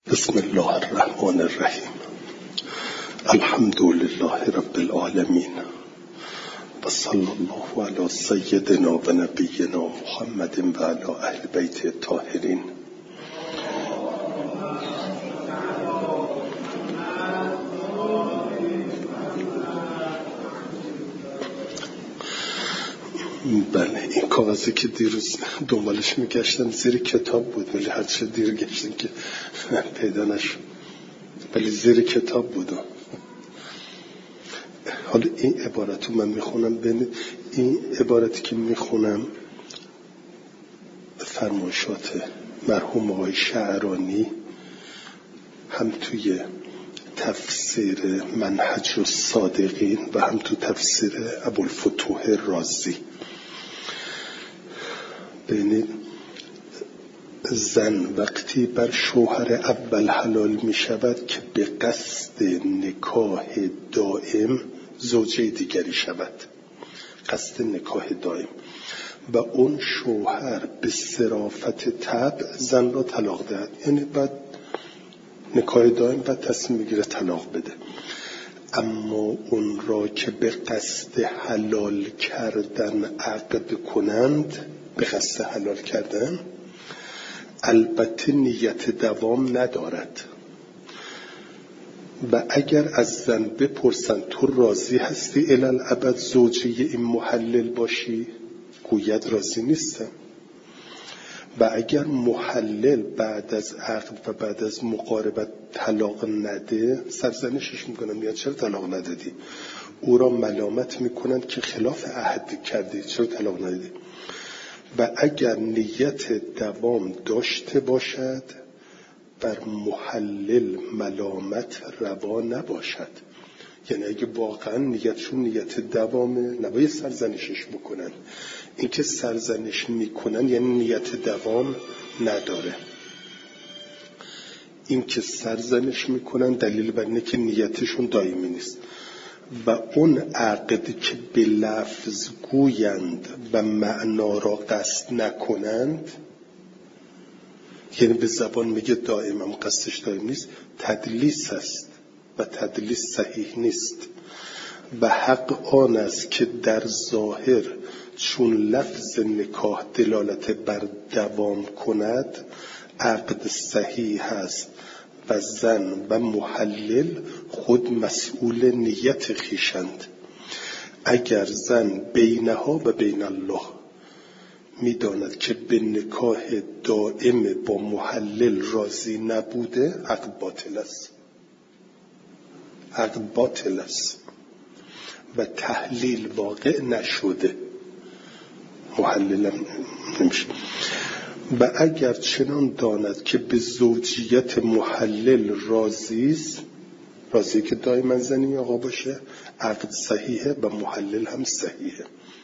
بسم الله الرحمن الرحیم. الحمد لله رب العالمین و صلی الله علی سیدنا و نبینا محمد و علی اهل بیت الطاهرین. بله، این کاغذی که دیروز دنبالش میگشتم زیر کتاب بود، ولی هر چه دیر گشتیم که پیدا نشد، ولی زیر کتاب بود. حالا این عبارتو من میخونم، ببینید این عبارتی که میخونم فرمایشات مرحوم آقای شعرانی هم توی تفسیر منهج الصادقین و هم تو تفسیر ابوالفتوح رازی. ببینید، زن وقتی بر شوهر اول حلال می شود که به قصد نکاح دائم زوجه دیگری شود، قصد نکاح دائم، و اون شوهر به صرافت طبع زن را طلاق دهد، یعنی بعد نکاح دائم بعد تصمیم میگیره طلاق بده. اما اون را که به قصد حلال کردن عقد کنند، به قصد حلال کردن، البته نیت دوام ندارد. و اگر از زن بپرسند تو راضی هستی الالعبد زوجه این محلل باشی؟ گوید راضی نیستم. و اگر محلل بعد از عقد و بعد از مقاربت طلاق نده، سرزنشش میکنن، میاد چرا طلاق ندادی؟ او را ملامت میکنند که خلاف عهد کردی، چرا طلاق ندادی؟ و اگر نیت دوام داشته باشد، بر محلل ملامت روا نباشد. یعنی اگه واقعا نیتشون نیت دوامه، نباید سرزنشش بکنن. این که سرزنش میکنن یعنی نیت دوام نداره. این که سرزنش میکنن دلیل بر اینه که نیتشون دائمی نیست. و اون عقدی که به لفظ گویند و معنا را قصد نکنند، یعنی به زبان میگه دائما قصدش دائم نیست، تدلیس است و تدلیس صحیح نیست. و حق آن است که در ظاهر چون لفظ نکاح دلالت بر دوام کند عقد صحیح است و زن و محلل خود مسئول نیت خویشند. اگر زن بینها و بین الله میداند که به نکاح دائم با محلل راضی نبوده، عقد باطل است، عقد باطل است و تحلیل واقع نشده، محلل نمیشه. و اگر چنان داند که به زوجیت محلل راضی است، راضی که دائما زنی آقا باشه، عقد صحیحه و محلل هم صحیحه.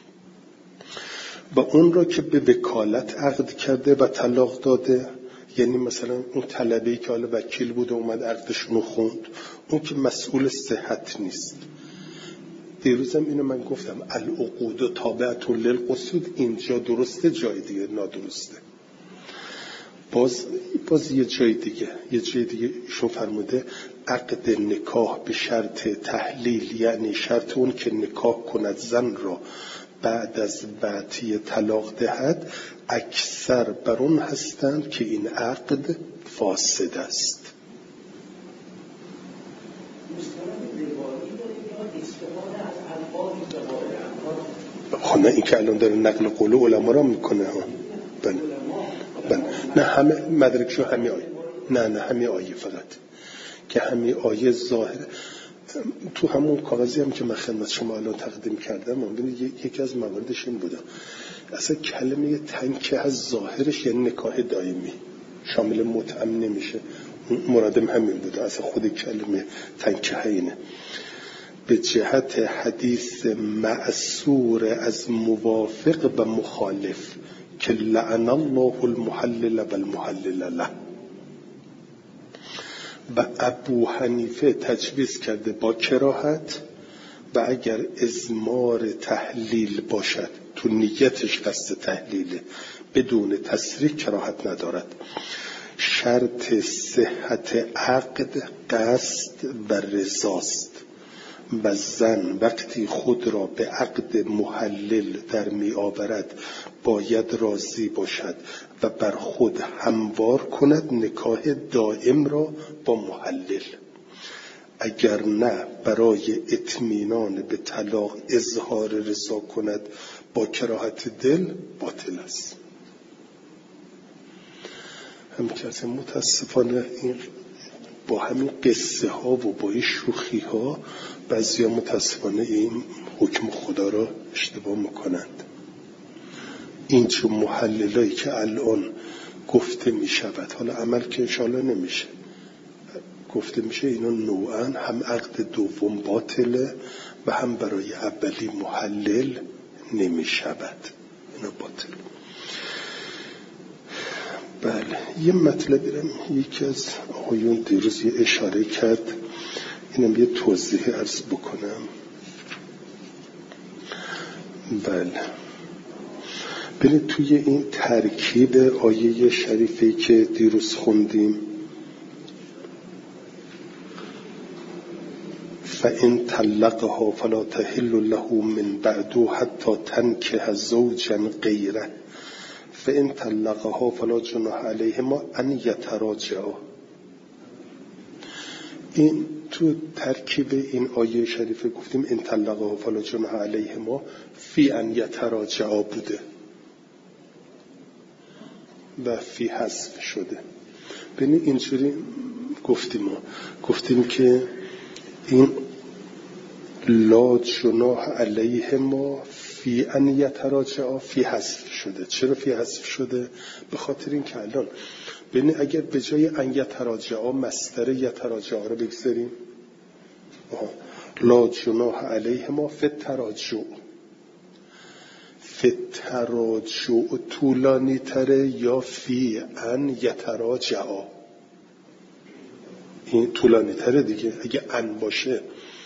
و اون را که به وکالت عقد کرده و طلاق داده، یعنی مثلا اون طلبه‌ای که حالا وکیل بود و اومد عقدشون خوند، اون که مسئول صحت نیست. دیروزم اینو من گفتم، العقود تابعة للقصود، اینجا درسته، جای دیگه نادرسته. باز یه جای دیگه ایشون فرموده عقد نکاح به شرط تحلیل، یعنی شرط اون که نکاح کند زن را بعد از بعطی طلاق دهد، اکثر بر اون هستند که این عقد فاسد است. خب این که الان داره نقل قول علما را میکنه ها. بله. نه همه مدرکشو همه آیه، نه همه آیه، فقط که همه آیه ظاهر. تو همون کاغذی هم که من خدمت شما الان تقدیم کردم، یکی از مواردش این بوده، اصلا کلمه تنکه از ظاهرش یعنی نکاح دائمی، شامل متعم نمیشه. مرادم همین بوده، اصلا خود کلمه تنکه اینه. به جهت حدیث معصور از موافق و مخالف که لعن الله المحلل و المحلل له. و ابو حنیفه تجویز کرده با کراهت، و اگر ازمار تحلیل باشد، تو نیتش قصد تحلیله، بدون تصریح کراهت ندارد. شرط صحت عقد قصد و رضاست و زن وقتی خود را به عقد محلل در می آورد باید راضی باشد و بر خود هموار کند نکاح دائم را با محلل. اگر نه برای اطمینان به طلاق اظهار رضا کند با کراهت دل باطل است. همچنین متاسفانه این با همین قصه ها و با این شوخی ها بعضیا متاسفانه این حکم خدا را اشتباه میکنند. این چون محللایی که الان گفته می شود، حالا عمل که انشاءالله نمیشه، گفته میشه اینا نوعاً هم عقد دوم باطله و هم برای اولی محلل نمی شود، اینا باطل. بله، یه مطلبی رو یکی از آقایون دیروز یه اشاره کرد، اینم یه توضیح عرض بکنم. بله، ببینید توی این ترکیب آیه شریفی که دیروز خوندیم، فَإِن طَلَّقَهَا فَلَا تَحِلُّ لَهُ مِن بَعْدُ حَتَّى تَنكِحَ زَوْجًا غَيْرَهُ فَإِن طَلَّقَهَا فَلَا جُنَاحَ عَلَيْهِمَا أَن يَتَرَاجَعَا. این تو ترکیب این آیه شریفه گفتیم ان طلقها فلا جناح علیهما فی ان یتراجعا بوده و فی حذف شده. ببین اینجوری گفتیم که این لا جناح علیهما فی ان یتراجعا فی حذف شده. چرا فی حذف شده؟ به خاطر این که الان ببین اگر به جای ان یتراجعا مصدر یتراجعا رو بگذاریم، لا جناح علیهما فی التراجع، فی التراجع طولانی تره یا فی ان یتراجعا؟ این طولانی تره دیگه. اگه ان باشه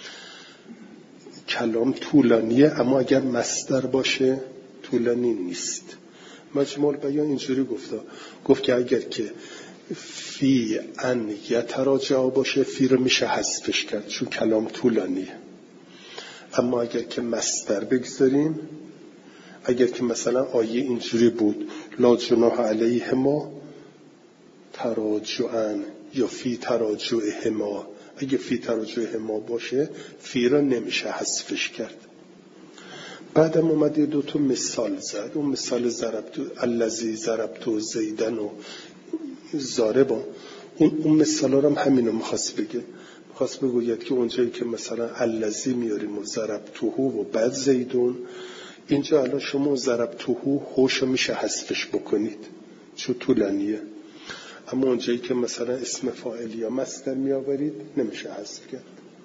کلام طولانیه، اما اگر مصدر باشه طولانی نیست. مجموع البیان اینجوری گفت که اگر که فی ان یتراجع باشه فی رو میشه حذفش کرد چون کلام طولانیه. اما اگر که مصدر بگذاریم، اگر که مثلا آیه اینجوری بود لا جناح علیهما تراجعا یا فی تراجعهما، اگه فی تراجعهما باشه فی رو نمیشه حذفش کرد. بعدم اومد دو تا مثال زد. اون مثال ضربتو الذی ضربتو زیدن و ضاربا، اون مثالا رو هم همینو می‌خواست بگوید که اونجایی که مثلا الذی میاریم و ضربتوه و بعد زیدون، اینجا الان شما ضربتوه هوشو میشه حذفش بکنید چون طولانیه، اما اونجایی که مثلا اسم فاعل یا مصدر میآورید نمیشه حذف کرد.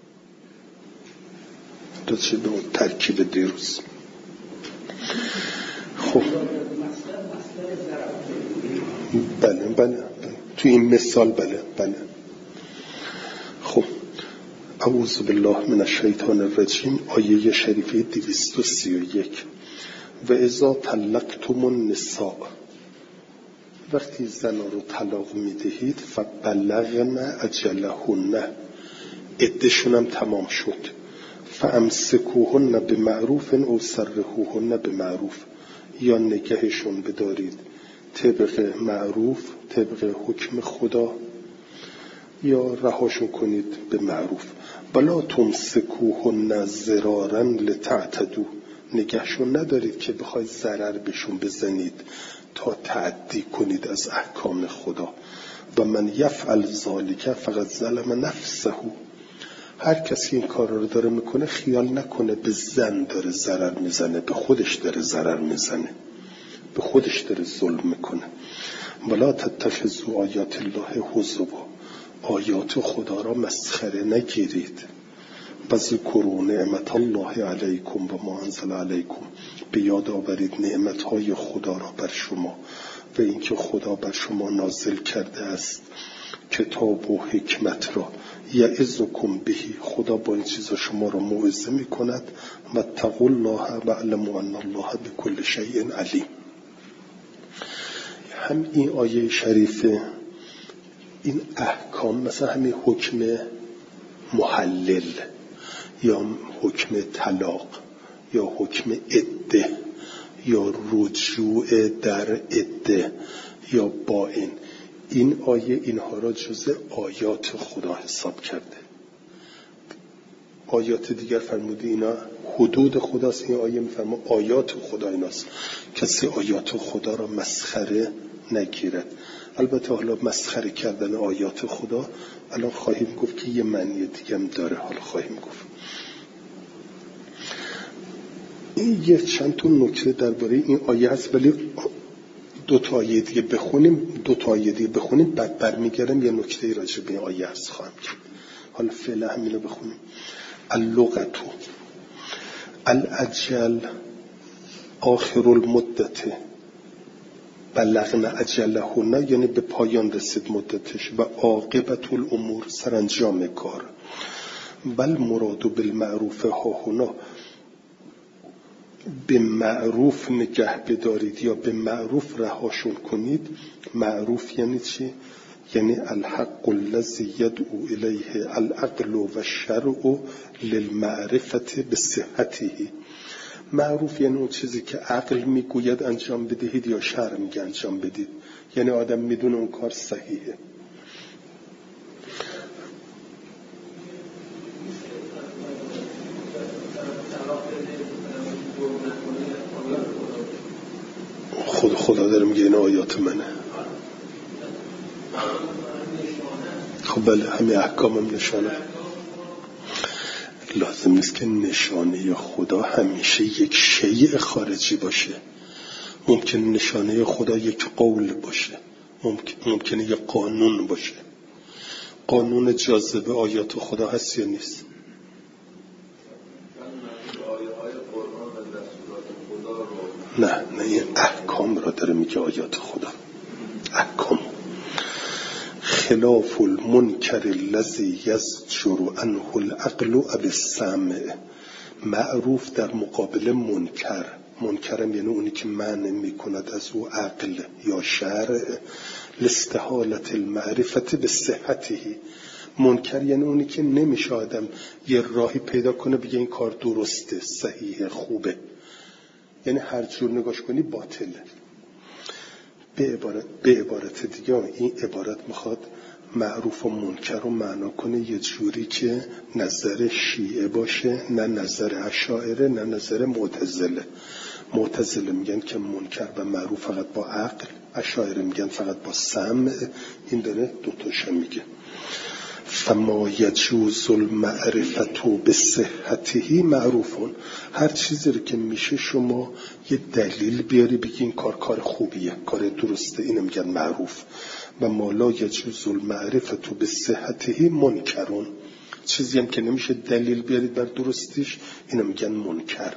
تو چه به اون ترکیب دیروز. خب بله تو این مثال بله. خب اعوذ بالله من الشیطان الرجیم، آیه شریفه 231 و اذا طلقتم النساء، وقتی زنان رو طلاق میدهید فبلغن اجلهن، عده‌شون هم تمام شد، فامسکوهن بمعروف او سرحوهن بمعروف، یا نگهشون بدارید طبق معروف، طبق حکم خدا، یا رهاشون کنید به معروف. بلا تمسکوهن ضرارا لتعتدوا، نگهشون ندارید که بخواید ضرر بهشون بزنید تا تعدی کنید از احکام خدا. و من یفعل ذلک فقد ظلم نفسه، هر کسی این کار رو داره میکنه خیال نکنه به زن داره ضرر میزنه، به خودش داره ضرر میزنه، به خودش داره ظلم میکنه. ولا تتخذوا آیات الله هزوا، آیات خدا را مسخره نگیرید. وذکروا نعمت الله علیکم و ما انزل علیکم، به یاد آورید نعمتهای خدا را بر شما و اینکه خدا بر شما نازل کرده است کتاب و حکمت را. یعظکم بهی، خدا با این چیزا شما را موعظه میکند. و اتقوا الله واعلموا ان الله بكل شیء علیم. هم این آیه شریفه این احکام مثلا همین حکم محلل یا حکم طلاق یا حکم عده یا رجوع در عده یا باین، این آیه اینها را جزء آیات خدا حساب کرده. آیات دیگر فرموده اینا حدود خداست، این آیه میفرما آیات خدا ایناست، کسی آیات خدا را مسخره نگیرد. البته حالا مسخره کردن آیات خدا الان خواهیم گفت که یه معنی دیگه هم داره، حالا خواهیم گفت. این یه چند تا نکته درباره این آیه هست، ولی دو تا آیه دیگه بخونیم بعد برمیگردم یه نکته راجع به این آیه هست خواهم کرد. حالا فعلا همینو بخونیم. اللغت الاجل آخر المدت بلغنا اجلهن، یعنی به پایان رسید مدتش، و عاقبت الامور سرانجام کار. بل مراد بالمعروف ها هنا، به معروف نگه بدارید یا به معروف رهاشون کنید. معروف یعنی چی؟ یعنی الحق الذی یدعو الیه العقل و الشرع للمعرفة بصحته. معروف یعنی اون چیزی که عقل میگوید انجام بدهید یا شرع میگه انجام بدید، یعنی آدم میدونه اون کار صحیحه. خدا داره میگه این آیات منه. خب بله، همه احکام هم نشانه. لازم نیست که نشانه خدا همیشه یک شیء خارجی باشه. ممکن نشانه خدا یک قول باشه، ممکنه یک قانون باشه. قانون جاذبه آیات خدا هست یا نیست؟ نه این احکام را داره میگه آیات خدا. احکام خلاف المنکر الذی یزجر عنه العقل او السمع. معروف در مقابل منکر، منکرم یعنی اونی که منع میکند از او عقل یا شرع، لاستحالة المعرفة بصحته. منکر یعنی اونی که نمیشه آدم یه راهی پیدا کنه بگه این کار درسته، صحیحه، خوبه، یعنی هر جور نگاش کنی باطله. به عبارت دیگه این عبارت میخواد معروف و منکر رو معنا کنه یه جوری که نظر شیعه باشه، نه نظر اشاعره، نه نظر معتزله. معتزله میگن که منکر و معروف فقط با عقل، اشاعره میگن فقط با سمع. این داره دوتاشو میگه. فما یجوز المعرفة بصحته معروفون. هر چیزی رو که میشه شما یه دلیل بیاری بگی این کار خوبیه، کار درسته، اینو میگن معروف. و ما لا یجوز المعرفة بصحته منکرون. چیزی هم که نمیشه دلیل بیارید بر درستیش، اینو میگن منکر.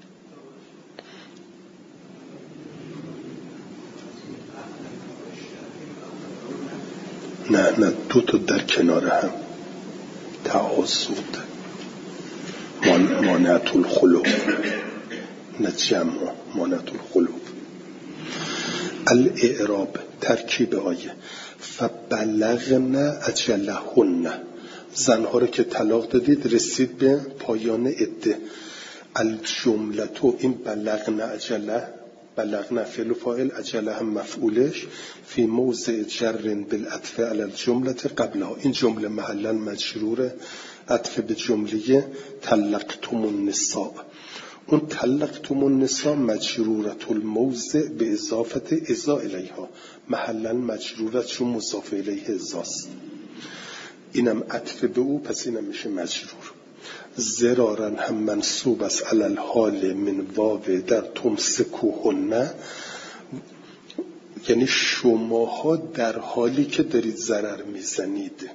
نه دو تا در کنار هم تعاضد، مانعت الخلوف، نه جمع، مانعت الخلوف. الاعراب ترکیب آیه فبلغن اجلهن، زنها رو که طلاق دادید رسید به پایان عده. الجملتو، این بلغن اجله، بلغن فعل و فاعل، اجله هم مفعولش، فی موضع جر بالعطف علی الجمله قبلها. این جمله محلا مجرور، عطف به جمله طلقتم النساء. اون طلقتم النساء مجرورت الموضع به اضافت اذا الیها، محلا مجرورت چون مضاف الیه اذاست. اینم عطف به او، پس اینم میشه مجرور. زرارن هم منصوب است علی الحال من واو در تمسکوهن، یعنی شماها در حالی که دارید ضرر میزنید.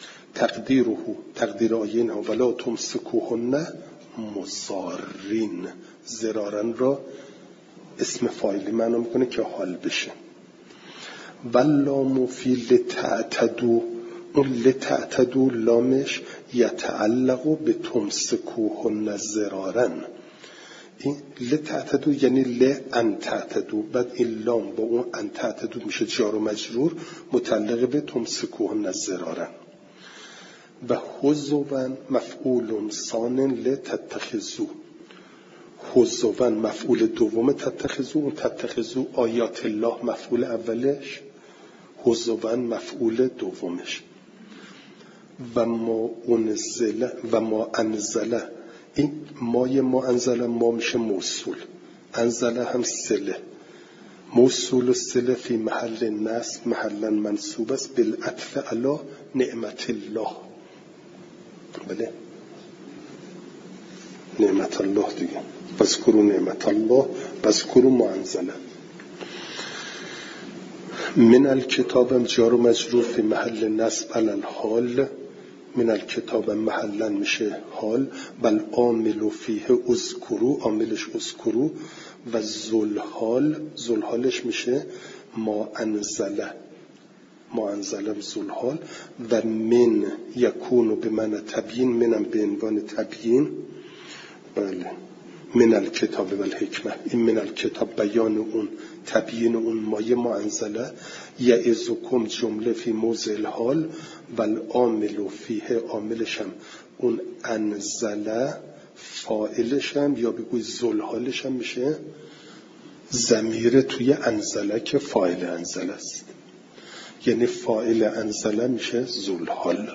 تقدیر آیه اینها ولا تمسکوهن مضارین. زرارن را اسم فاعلی معنا میکنه که حال بشه. واللام فی لتعتدو، اون لتعتدو لامش یتعلق به تمسکوهن زرارن. این لتعتدو یعنی لان تعتدو، بعد این لام با اون ان تعتدو میشه جار و مجرور متعلق به تمسکوهن ضرارا. و حزوا مفعول ثان لتتخذو، حزوا مفعول دوم تتخذو، اون تتخذو آیات الله مفعول اولش، حزوا مفعول دومش. و ما انزله، این مای ما انزله ما میشه موصول، انزله هم صله، موصول و صله فی محل نصب محلا منصوب است بالعطف علی نعمت الله. بله نعمت الله دیگه، بذکروا نعمت الله بذکروا ما انزله. من الکتاب جار و مجرور فی محل نصب علی الحال، من الکتاب محلا میشه حال. بل عامل فیه اذکروا، عاملش اذکروا. و ذوالحالش میشه ما انزله، ما انزلم ذوالحال. و من یکون به معنی تبیین، منم به عنوان تبیین. بله من الکتاب و الحکمه، این من الکتاب بیان اون، تبیین اون مایه ما انزله. یعظکم جمله فی موضع الحال. بل عامل فیه، عاملشم اون انزله، فاعلشم یا بگوی ذوالحالشم میشه ضمیر توی انزله که فاعل انزله است، یعنی فاعل انزله میشه ذوالحال.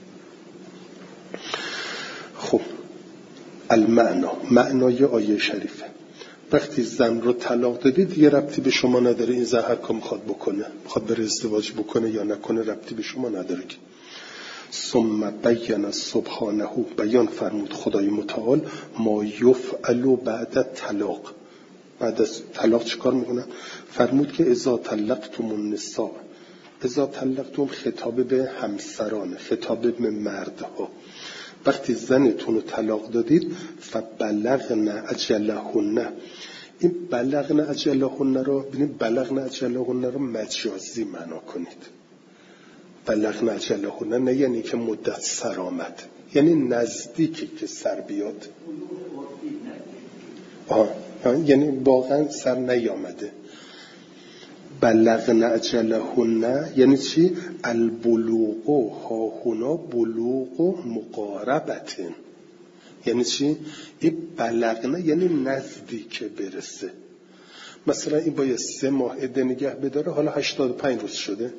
خب المعنا، معنای آیه شریفه. وقتی زن رو طلاق دادید یه ربطی به شما نداره این زن هر کار میخواد بکنه، میخواد بره ازدواج بکنه یا نکنه ربطی به شما نداره که. ثم بین سبحانه، بیان فرمود خدای متعال ما یفعل بعد طلاق، بعد از طلاق چیکار میکنن؟ فرمود که اذا طلقتم النساء، اذا طلقتم خطاب به همسران، خطاب به مردها. وقتی زنتون رو طلاق دادید فبلغن اجلهن، این بلغن اجلهن رو ببینید، بلغن اجلهن رو مجازی معنا کنید. بلغن اجلهن نه یعنی که مدت سر آمد، یعنی نزدیکی که سر بیاد، یعنی واقعا سر نیامده. بلغن اجلهن یعنی چی؟ البلوغ ها هنا بلوغ مقاربتن، یعنی چی؟ این بلغنه یعنی نزدیک برسه. مثلا این باید 3 ماه عده نگه بداره، حالا 85 روز شده،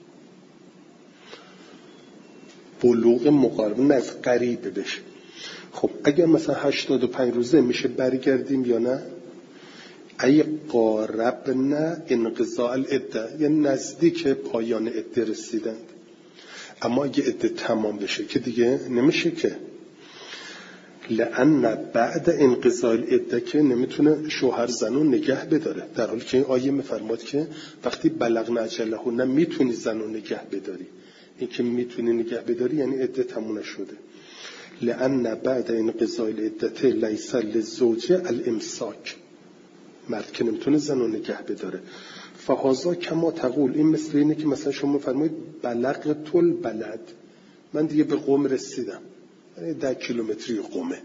بلوغ مقارب، نزد قریب بشه. خب اگر مثلا 85 روزه میشه برگردیم یا نه؟ ای قاربنا انقضاء العده، یعنی نزدیک پایان عده رسیدند. اما اگه عده تمام بشه که دیگه نمیشه که، لأن بعد انقضاء العده که نمیتونه شوهر زنو نگه بداره، در حالی که این آیه میفرماد که وقتی بلغن اجلهن میتونی زنو نگه بداری. این که میتونی نگه بداری یعنی عده تموم شده. لأن بعد انقضاء العده لیس للزوج الامساک، مرد که نمیتونه زنو نگه بداره. فهذا کما تقول، این مثل اینه که مثلا شما فرمایید بلغت البلد، من دیگه به قم رسیدم، 10 کیلومتری قمه.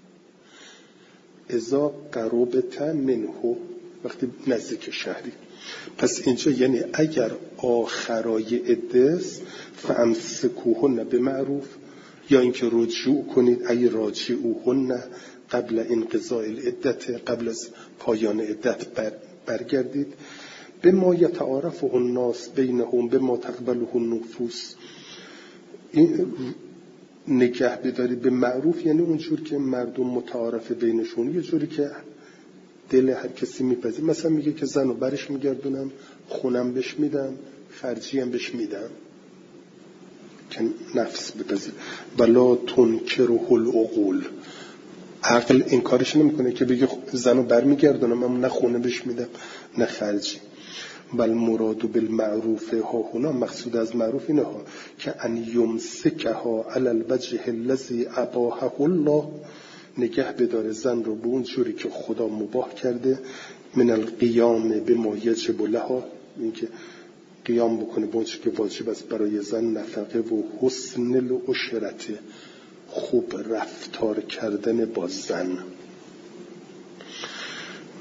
اذا قربت منه، وقتی نزدیک شهری. پس اینجا یعنی اگر آخرای عده است فامسکوهن بمعروف، یا اینکه رجوع کنید ای راجعوهن قبل انقضاء العدت، قبل از پایان عدت برگردید. به ما یتعارفه الناس بینهم به ما تقبله النفوس، این نگه بداری به معروف یعنی اونجور که مردم متعارف بینشون، یه جوری که دل هر کسی میپذیر. مثلا میگه که زنو برش میگردونم، خونم بهش میدم، خرجی هم بهش میدم که نفس بپذیر. بلا تنکره العقول، عقل این کارش نمیکنه که بگه زنو برمیگردونم اما نه خونه بهش میدم نه خرجی. بل مراد بالمعروف ها هنا، مقصود از معروف اینه ها که ان یمسکها علی الوجه الذی اباحه الله، نگه بداره زن رو به اون جوری که خدا مباح کرده. من القیام بما یجب لها، این که قیام بکنه به اون چیزی که واجب است برای زن، نفقه و حسن العشرت، خوب رفتار کردن با زن.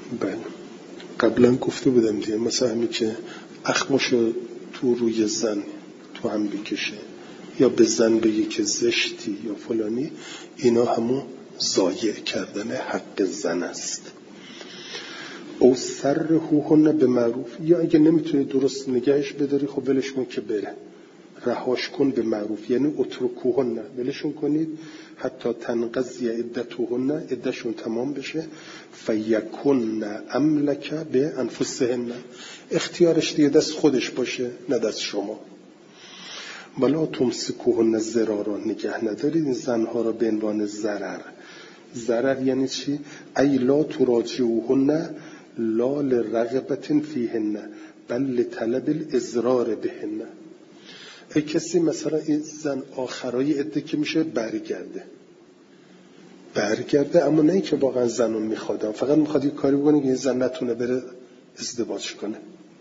بله قبلا گفته بودم دیگه، مثلا همین که اخماشو تو روی زن تو هم بکشه یا به زن بگی که زشتی یا فلانی، اینا همون ضایع کردن حق زن است. او سرحوهن به معروف، یا اگه نمیتونی درست نگهش بداری خب ولش کن که بره، رهاش کن به معروف، یعنی اترکوهن، ولشون کنید حتی تنقضی عدتهن، عدتشون تمام بشه، فیکن املک به انفسهن، اختیارش دیگه دست خودش باشه نه دست شما. ولا تمسکوهن ضرارا، نگه ندارید این زنها را به عنوان ضرر. ضرر یعنی چی؟ ای لا تراجعوهن لا لرغبت فیهن بل لطلب الاضرار بهن. ای کسی مثلا این زن آخرای عده که میشه برگرده اما نه که واقعا زنو میخواد، فقط میخواد یه کاری بکنه که این زن نتونه بره ازدواج کنه،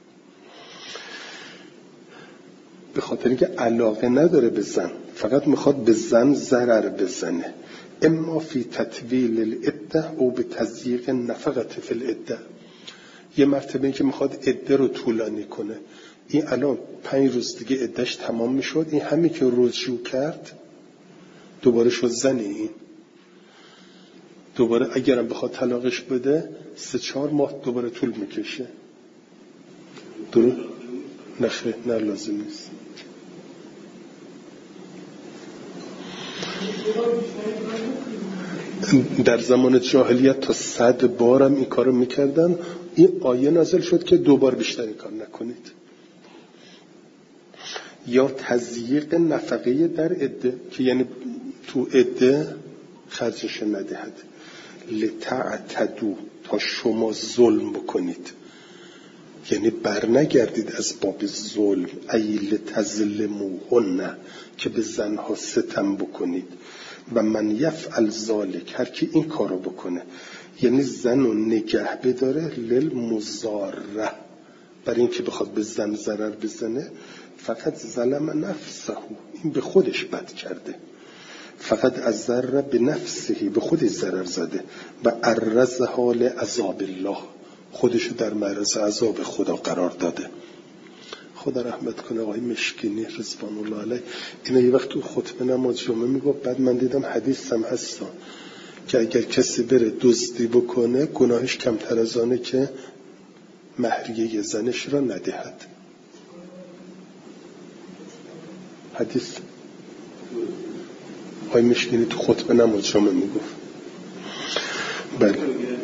به خاطر اینکه علاقه نداره به زن، فقط میخواد به زن ضرر بزنه. اما فی تطویل العده او به تضییق نفقت فی العده، یه مرتبه این که میخواد عده رو طولانی کنه، این الان 5 روز دیگه عدهش تمام میشد، این همین که رجوع کرد دوباره شد زن، این دوباره اگرم بخواد طلاقش بده 3-4 ماه دوباره طول میکشه. نه لازم نیست. در زمان جاهلیت تا 100 بارم این کارو میکردن، این آیه نازل شد که 2 بار بیشتر این کار نکنید. یا تضییق نفقه در عده، که یعنی تو عده خرجش ندهد، لتعتدوا، تا شما ظلم بکنید، یعنی برنگردید از باب ظلم، ای لتظلموهن، که به زنها ستم بکنید. و من یفعل ذلک، هر کی این کارو بکنه، یعنی زن رو نگه بداره، للمضاره، برای اینکه بخواد به زن ضرر بزنه، فقط ظلم نفسه، این به خودش بد کرده، فقط از ضرر به نفسه، به خودش ضرر زده، و عرضها لعذاب الله، خودشو در معرض عذاب خدا قرار داده. خدا رحمت کنه آقای مشکینی رضوان الله علیه، اینا یه وقت تو خطبه نماز جمعه میگفت، بعد من دیدم حدیث هم هست که اگر کسی بره دزدی بکنه گناهش کمتر از آنه که مهریه زنش را ندهد. حدیث آقای مشکینی تو خطبه نماز جمعه میگفت. بله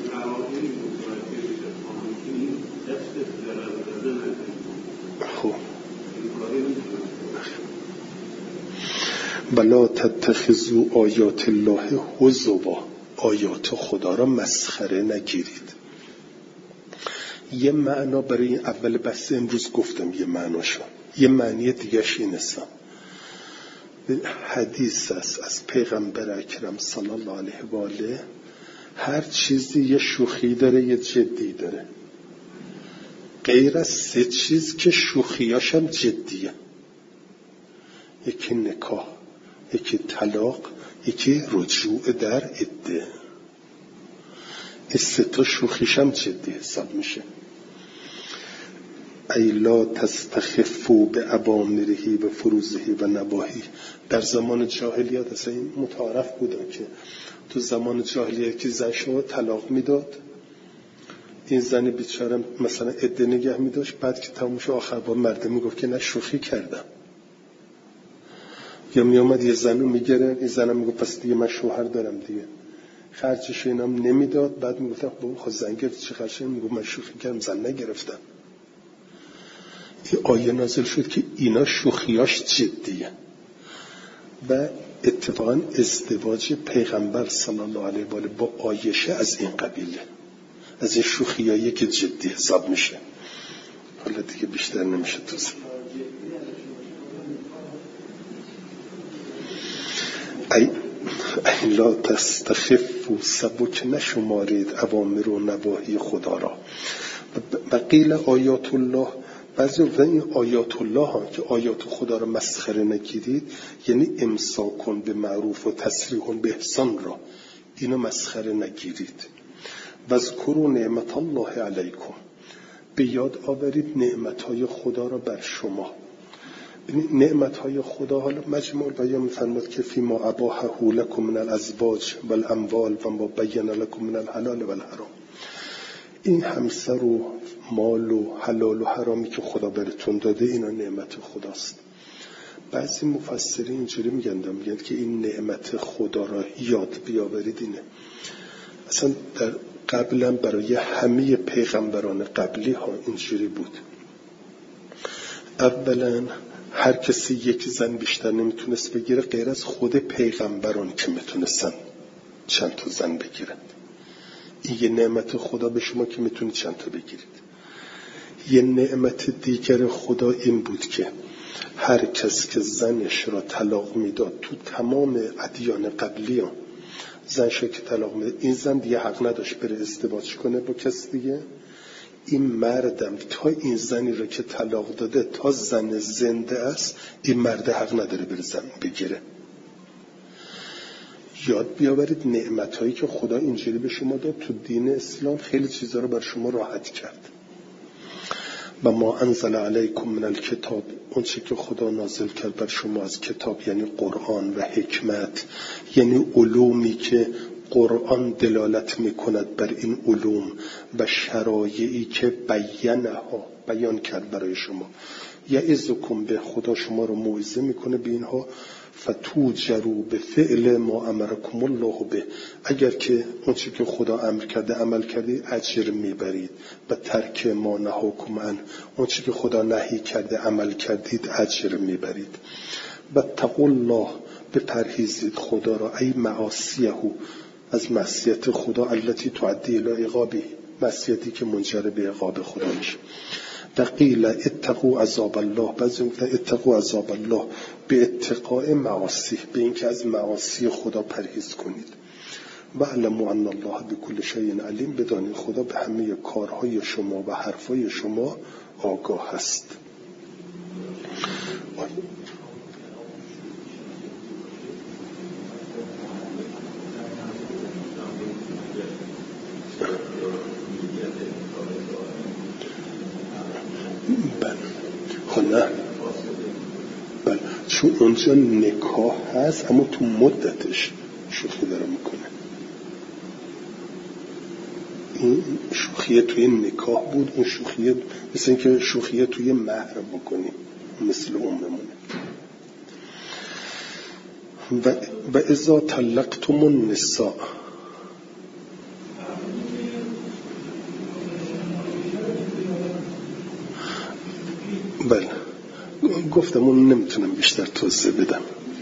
بلا تتخذوا آیات الله هزوا، آیات خدا را مسخره نگیرید. یه معنا برای این اول بحث امروز گفتم، یه معناشو، یه معنی دیگه‌ش این است. حدیث است از پیغمبر اکرم صلی الله علیه و آله، هر چیزی یه شوخی داره یه جدی داره، غیر از 3 چیز که شوخیاش هم جدیه، یکی نکاح، یکی طلاق، یکی رجوع در عده. این 3 تا شوخیش هم جدی حساب میشه. ای لا تستخفوا بأوامره و فروضه و نواهی. در زمان جاهلیت اصلا این متعارف بوده که تو زمان جاهلیت که زن شما طلاق میداد، این زن بیچاره مثلا عده نگه میداشت، بعد که تموم شد آخر با مرد میگفت که نه شوخی کردم، یا میامد یه زن رو میگرن، این زن هم میگفت پس دیگه من شوهر دارم دیگه، خرجش اینم نمیداد، بعد میگفتم بابا خود زن گرفت چه خرجش؟ میگفت من شوخی کردم، زن نگرفتم. این آیه نازل شد که اینا شوخیاش جدیه و اتفاقا ازدواج پیغمبر صلی الله علیه و آله با عایشه از این قبیله، از این شوخیایی که جدی حساب میشه. حالا دیگه بیشتر نمیشه توضیح. ای لا تستخفوا، سبک نشمارید اوامر و نواهی خدا را. و قیل آیات الله، بعضی وقتا این آیات الله ها که آیات خدا را مسخره نگیرید، یعنی امساکن به معروف و تسریحون به احسان را، اینو مسخره نگیرید. واذکروا نعمت الله علیکم، به یاد آورید نعمتهای خدا را بر شما. نعمتهای خدا، حالا مجموع البیان می‌فرماد که فیما اباحه لکم من الازواج والاموال و ما بین لکم من الحلال والحرام. این همسر و مال و حلال و حرامی که خدا براتون داده، اینا نعمت خداست. بعضی مفسرین اینجوری میگن که این نعمت خدا را یاد بیاورید. اینه اصلا در قبلا برای همه پیغمبران قبلی ها اینجوری بود. اولا هر کسی یک زن بیشتر نمیتونست بگیره غیر از خود پیغمبران که میتونستن چند تا زن بگیرند. این یه نعمت خدا به شما که میتونید چند تا بگیرید. یه نعمت دیگر خدا این بود که هر کس که زنش را طلاق میداد تو تمام ادیان قبلی ها، زنش که طلاق میداد، این زن دیگه حق نداشت بره ازدواج کنه با کس دیگه. این مردم تا این زنی را که طلاق داده تا زن زنده است، این مرد حق نداره بره زن بگیره. یاد بیاورید نعمتایی که خدا اینجوری به شما داد. تو دین اسلام خیلی چیزا رو بر شما راحت کرد. و ما انزل علیکم من الکتاب، اون چی که خدا نازل کرد بر شما از کتاب، یعنی قرآن و حکمت، یعنی علومی که قرآن دلالت میکند بر این علوم و شرایعی که بیان کرد برای شما. یعظکم به، خدا شما رو موعظه میکنه به اینها. فتوجروا به فعل ما امرکم الله به، اگر که اون چی که خدا امر کرده عمل کردید اجر میبرید. و ترک ما نهاکم عن، اون چی که خدا نهی کرده عمل کردید اجر میبرید. و اتقوا الله، بپرهیزید خدا را، ای معاصیه، از معصیت خدا، التي تعدی الی عقابه، معصیتی که منجر به عقاب خدا میشه. و قیل اتقوا عذاب الله، بعضی میگن اتقوا عذاب الله، به اتقاء معاصی، به اینکه از معاصی خدا پرهیز کنید. و علموا ان الله بكل شیء علیم، بدانید خدا به همه کارهای شما و حرفهای شما آگاه است. بله، چون اونجا نکاح هست اما تو مدتش شوخی داره میکنه. این شوخی توی نکاح بود، اون شوخی مثل این که شوخی توی مهر بکنی، مثل اون بمونه. و اذا طلقتم النساء، بله گفتم اون نمیتونم بیشتر توضیح بدم.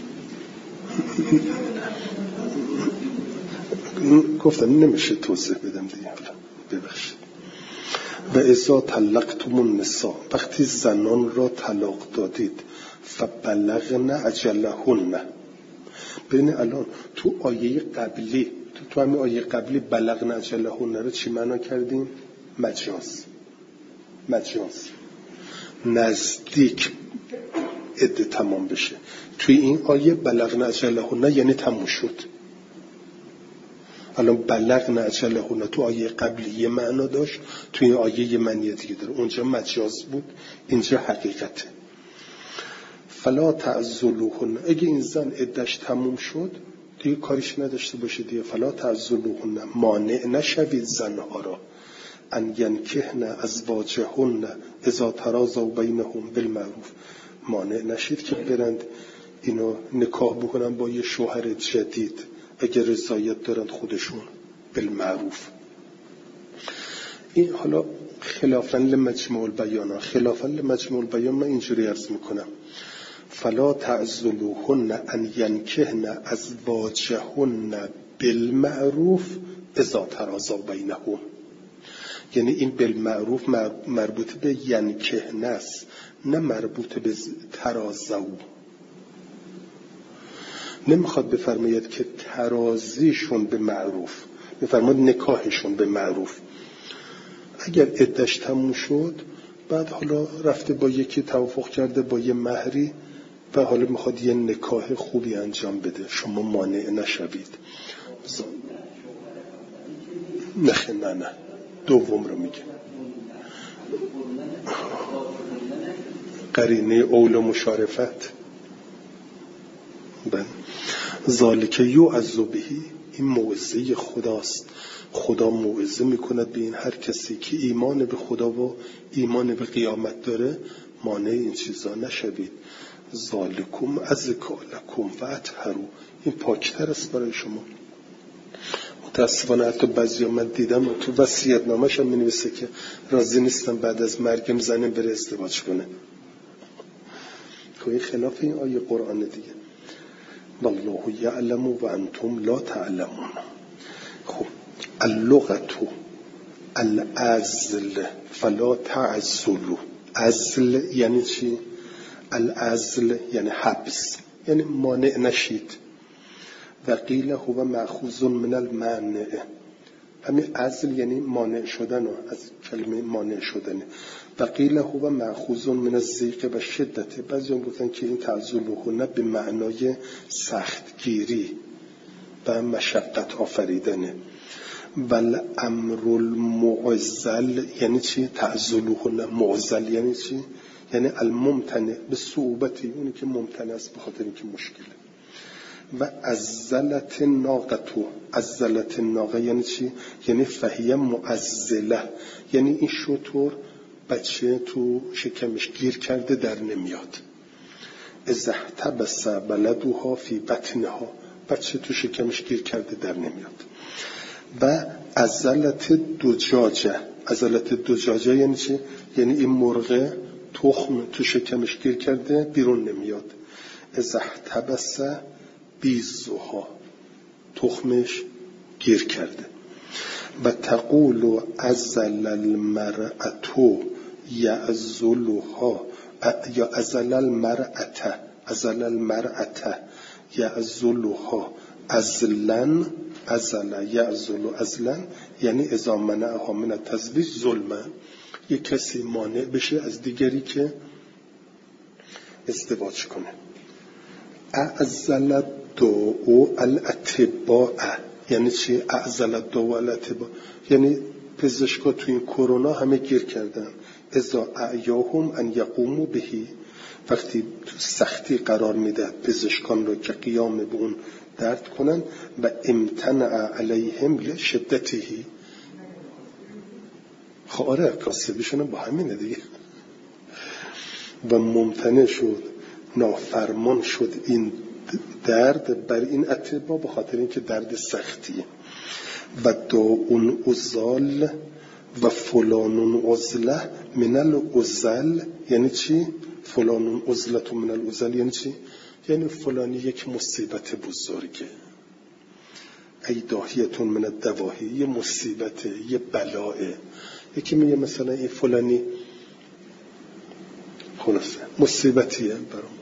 گفتم نمیشه توضیح بدم دیگه، ببخشید. و اذا طلقتم النساء، وقتی زنان را طلاق دادید، فبلغن اجلهن. ببین الان تو آیه قبلی، تو همین آیه قبلی بلغن اجلهن رو چی معنا کردیم؟ مجاز، نزدیک عده تمام بشه. توی این آیه بلغن اجلهن یعنی تموم شد. الان بلغن اجلهن تو آیه قبلی یه معنا داشت، توی این آیه یه معنی دیگه داره. اونجا مجاز بود، اینجا حقیقته. فلا تعذلوهن، اگه این زن عدش تموم شد دیگه کاریش نداشته باشه دیگه. فلا تعذلوهن، مانع نشوید زنها را، ان ینکحن ازواجهن اذا تراضوا بینهم بالمعروف، مانع نشید که برند اینو نکاح بکنن با یه شوهر جدید اگر رضایت دارند خودشون، بالمعروف. این حالا خلافاً لمجموع البیان من اینجوری عرض میکنم: فلا تعذلوهن ان ینکحن ازواجهن بالمعروف اذا تراضوا بینهم. یعنی این بالمعروف مربوط به ینکحن است، نه مربوط به تراضوا. نمیخواد بفرماید که ترازیشون به معروف، بفرماید نکاحشون به معروف. اگر عدش تموم شد، بعد حالا رفته با یکی توافق کرده با یه مهری و حالا میخواد یه نکاح خوبی انجام بده، شما مانع نشوید. نه دوم رو میگه. قرینه اول مشارفت. ذالک یعظ بهی، این موعظه خداست. خدا موعظه میکند به این هر کسی که ایمان به خدا و ایمان به قیامت داره مانع این چیزا نشوید. ذالکم ازکا لکم و اطهروا، این پاکتر است برای شما. متاسفانه حتی بعضی من دیدم تو وصیت‌نامه‌ش هم می‌نویسه که راضی نیستم بعد از مرگم زنم بره ازدواج کنه. این خلاف این آیه قرآن دیگه. والله یعلم و انتم لا تعلمون. خب اللغت العزل فلا تعزلوا. عزل یعنی چی؟ العزل یعنی حبس، یعنی مانع نشید. و قیل هو مأخوذ من المانع. همین عزل یعنی مانع شدن، از کلمه مانع شدن. و قیل هو مأخوذ من الضیق و شدت. بعضی هم گفتن که این تعزلهن به معنای سختگیری و مشقت آفریدنه. بل امر المعزل یعنی چی؟ تعزلهن معزل یعنی چی؟ یعنی الممتنع به صعوبتی، اونی که ممتنع است به خاطر اینکه مشکله. و عزلت ناقتو، عزلت ناقه یعنی چی؟ یعنی فهیه معزله، یعنی این شطور بچه تو شکمش گیر کرده در نمیاد. اذا احتبس بلدها فی بطنها، بچه تو شکمش گیر کرده در نمیاد. و عزلت دجاجه، عزلت دجاجه یعنی چی؟ یعنی این مرغ تخم تو شکمش گیر کرده بیرون نمیاد. اذا احتبس بیزها، تخمش گیر کرده. و تقول عزل المرأة یعزلها، یا عزل المرأة، عزل المرأة یعزلها عزلا، عزل یعزل عزلا یعنی اذا منعها من التزویج ظلما، یک کسی مانع بشه از دیگری که ازدواج کنه. اعزل الدعو الاطباء یعنی چی؟ اعزل الدعو الاطباء یعنی پزشکا تو این کرونا همه گیر کردن. اذا اعیاهم ان یقوموا بهی، وقتی تو سختی قرار میده پزشکان رو که قیام به اون درد کنن. و امتنع علیهم لشدته. خب آره کاسبیشون با همینه دیگه. و ممتنع شد، نافرمان شد این درد بر این اطباء به خاطر اینکه درد سختیه. و داون ازال و فلانون ازله من الازل یعنی چی؟ فلانون ازلت من الازل یعنی چی؟ یعنی فلانی یک مصیبت بزرگه. ای داهیتون من الدواهی، یه مصیبته، یه بلایه. یکی میگه مثلا این فلانی خلاصه مصیبتیه برام.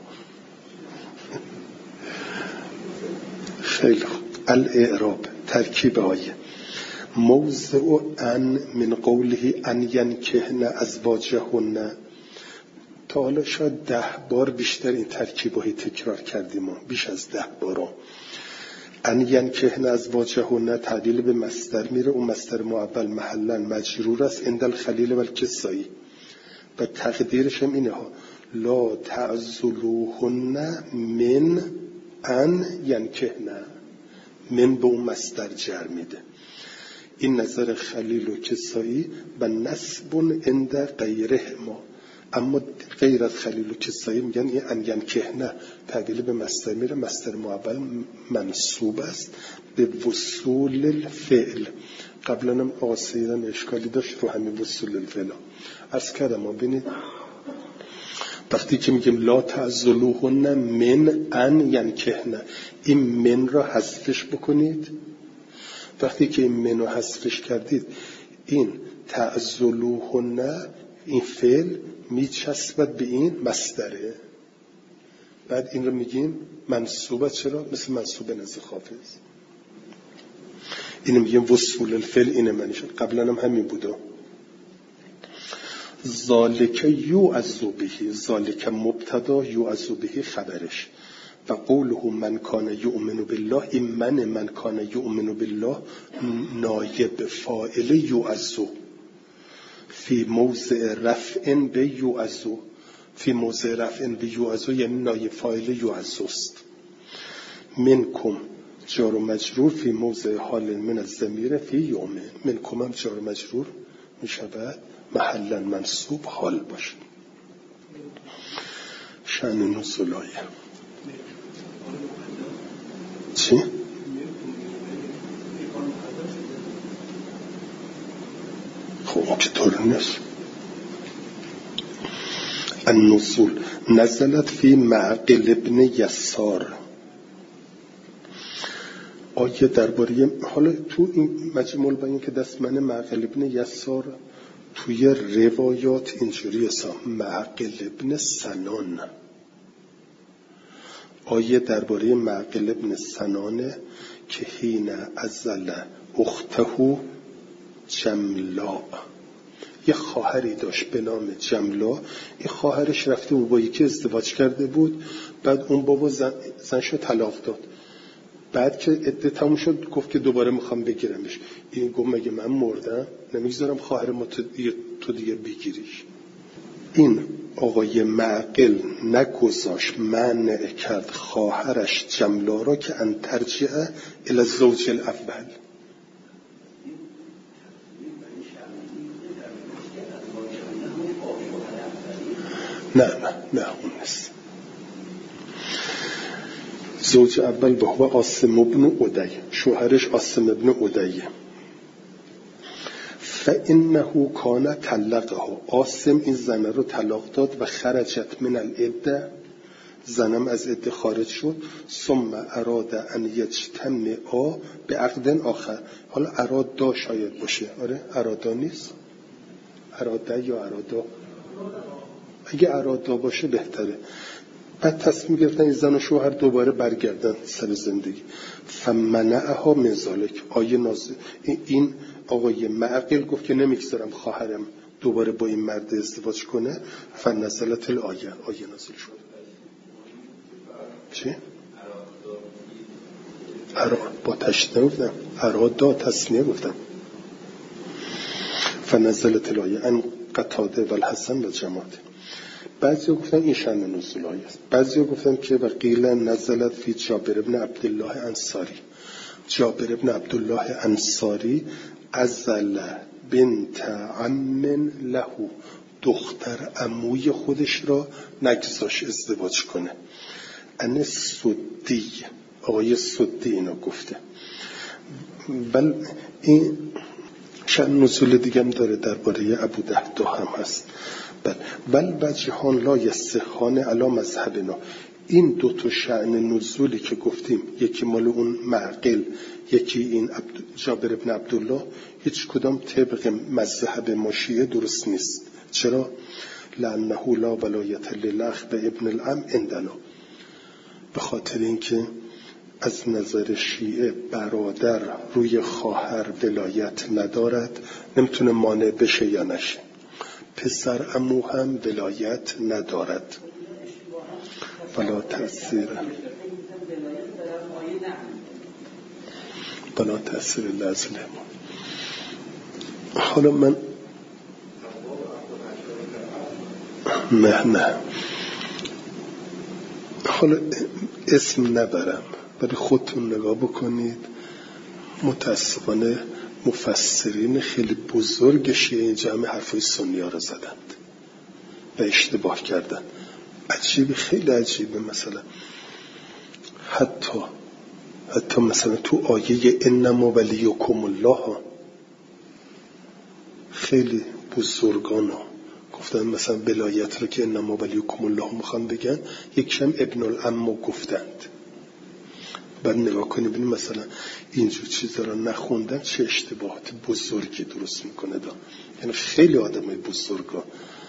خیلی خوب. الاعراب ترکیب آیه. موضع ان من قوله ان ینکحن ازواجهن. تا حالا شاید 10 بار بیشتر این ترکیبایی تکرار کردیم، بیش از 10 بار. ان ینکحن ازواجهن تعدیل به مصدر میره، اون مصدر معول محلا مجرور است عند الخلیل و الکسایی. و تقدیرش هم اینه ها، لا تعزلوهن من ان ینکحن، من به اون مصدر جر میده. این نظر خلیل و کسایی و نسب عند غیره ما. اما غیر از خلیل و کسایی میگن این ان ینکحن تعدیل به مصدر میره، مصدر معول منصوب است به وصول الفعل. قبلا هم آقا سیدم اشکالی داشت رو همین وصول الفعل. عرض کردم ما بینید وقتی که میگیم لا تعزلوهن من ان ینکحن، این من را حذفش بکنید. وقتی که این من رو حذفش کردید، این تعزلوهن این فعل میچسبد به این مصدره. بعد این رو میگیم منصوبه. چرا؟ مثل منصوب نزد حافظ. اینو میگیم وصول الفعل، اینه معنی شد. قبلا هم همین بوده. ذالک یعظ به، ذالک مبتدا، یعظ به خبرش. و قوله من کان یؤمن بالله، این من کان یؤمن بالله نایب فاعل یعزو فی موضع رفع به یعزو، فی موضع رفع به یعزو یعنی نایب فاعل یعزوست. منکم جار و مجرور فی موضع حال من الضمیر فی یومه، منکم هم جار و مجرور میشود محلا منصوب حال باشه. شأن نزول آیه چی؟ خب که طور نیست. النزول نزلت فی معقل ابن یسار. آیه درباره، حالا تو این مجموع البیان که دست من معقل ابن یسار توی روایات اینجوری هست معقل ابن سنان. آیه درباره معقل ابن سنانه که حین ازل اخته جملا، یه خواهری داشت به نام جملا. این خواهرش رفته بود با یکی ازدواج کرده بود، بعد اون بابا زنشو طلاق داد. بعد که عده تموم شد گفت که دوباره میخوام بگیرمش. این گفت مگه من مردم؟ نمیگذارم خواهر ما تو دیگه بگیریش. این آقای معقل نگذاشت، منع کرد خواهرش جملا را که ان ترجع الی الزوج الاول. نه اون نیست. زوج اول به هو عاصم ابن عدی، شوهرش عاصم ابن عدیه. فانه کان طلقها، عاصم این زن رو طلاق داد و خرجت من العده، زنم از عده خارج شد. ثم اراد ان یجتمعا بعقد آخر. حالا ارادا شاید باشه، آره ارادا نیست، اراده یا ارادا، اگه ارادا باشه بهتره. بعد تصمیم گرفتن این زن و شوهر دوباره برگردن سر زندگی. فمنعها من ذلک. آیه نازل، این آقای معقل گفت که نمیگذارم خواهرم دوباره با این مرد ازدواج کنه. فنزلت الآیه، آیه نازل شد. چی؟ با تشنه گفتم، ارادا تسنیه گفتم. فنزلت الآیه ان قتاده و الحسن و جماعت. بعضی گفتن این شأن نزول آیه است، بعضی گفتن که و قیل نزلت فی جابر ابن عبدالله انصاری. جابر ابن عبدالله انصاری ازل بنت عم له، دختر عموی خودش را نگذاش ازدواج کنه. ان سدی، آقای سدی اینو گفته. بل این شأن نزول دیگه هم داره، درباره ابو دهدا هم هست. بل وجهان لا یصحان علی مذهبنا. این دو تا شأن نزولی که گفتیم، یکی مال اون معقل، یکی این جابر ابن عبدالله، هیچ کدام طبق مذهب ما شیعه درست نیست. چرا؟ لانه لا ولایت للاخ به ابن العم عندنا. به خاطر اینکه از نظر شیعه برادر روی خواهر ولایت ندارد، نمیتونه مانع بشه یا نشه. پسر عمو هم ولایت ندارد. بلا تأثیر لازمه. حالا من نه حالا اسم نبرم، ولی خودتون نگاه بکنید. متاسفانه مفسرین خیلی بزرگ شیعه اینجا همه حرفای سنی ها را زدند و اشتباه کردن. عجیبه، خیلی عجیبه. مثلا حتی مثلا تو آیه انما ولیکم الله خیلی بزرگان ها گفتن مثلا ولایت رو که انما ولیکم الله میخوان بگن، یکشم ابن العم گفتند. بعد نگاه کنی ببینیم مثلا اینجور چیزا رو نخوندن چه اشتباهات بزرگی درست میکنه دا. یعنی خیلی آدمای بزرگا.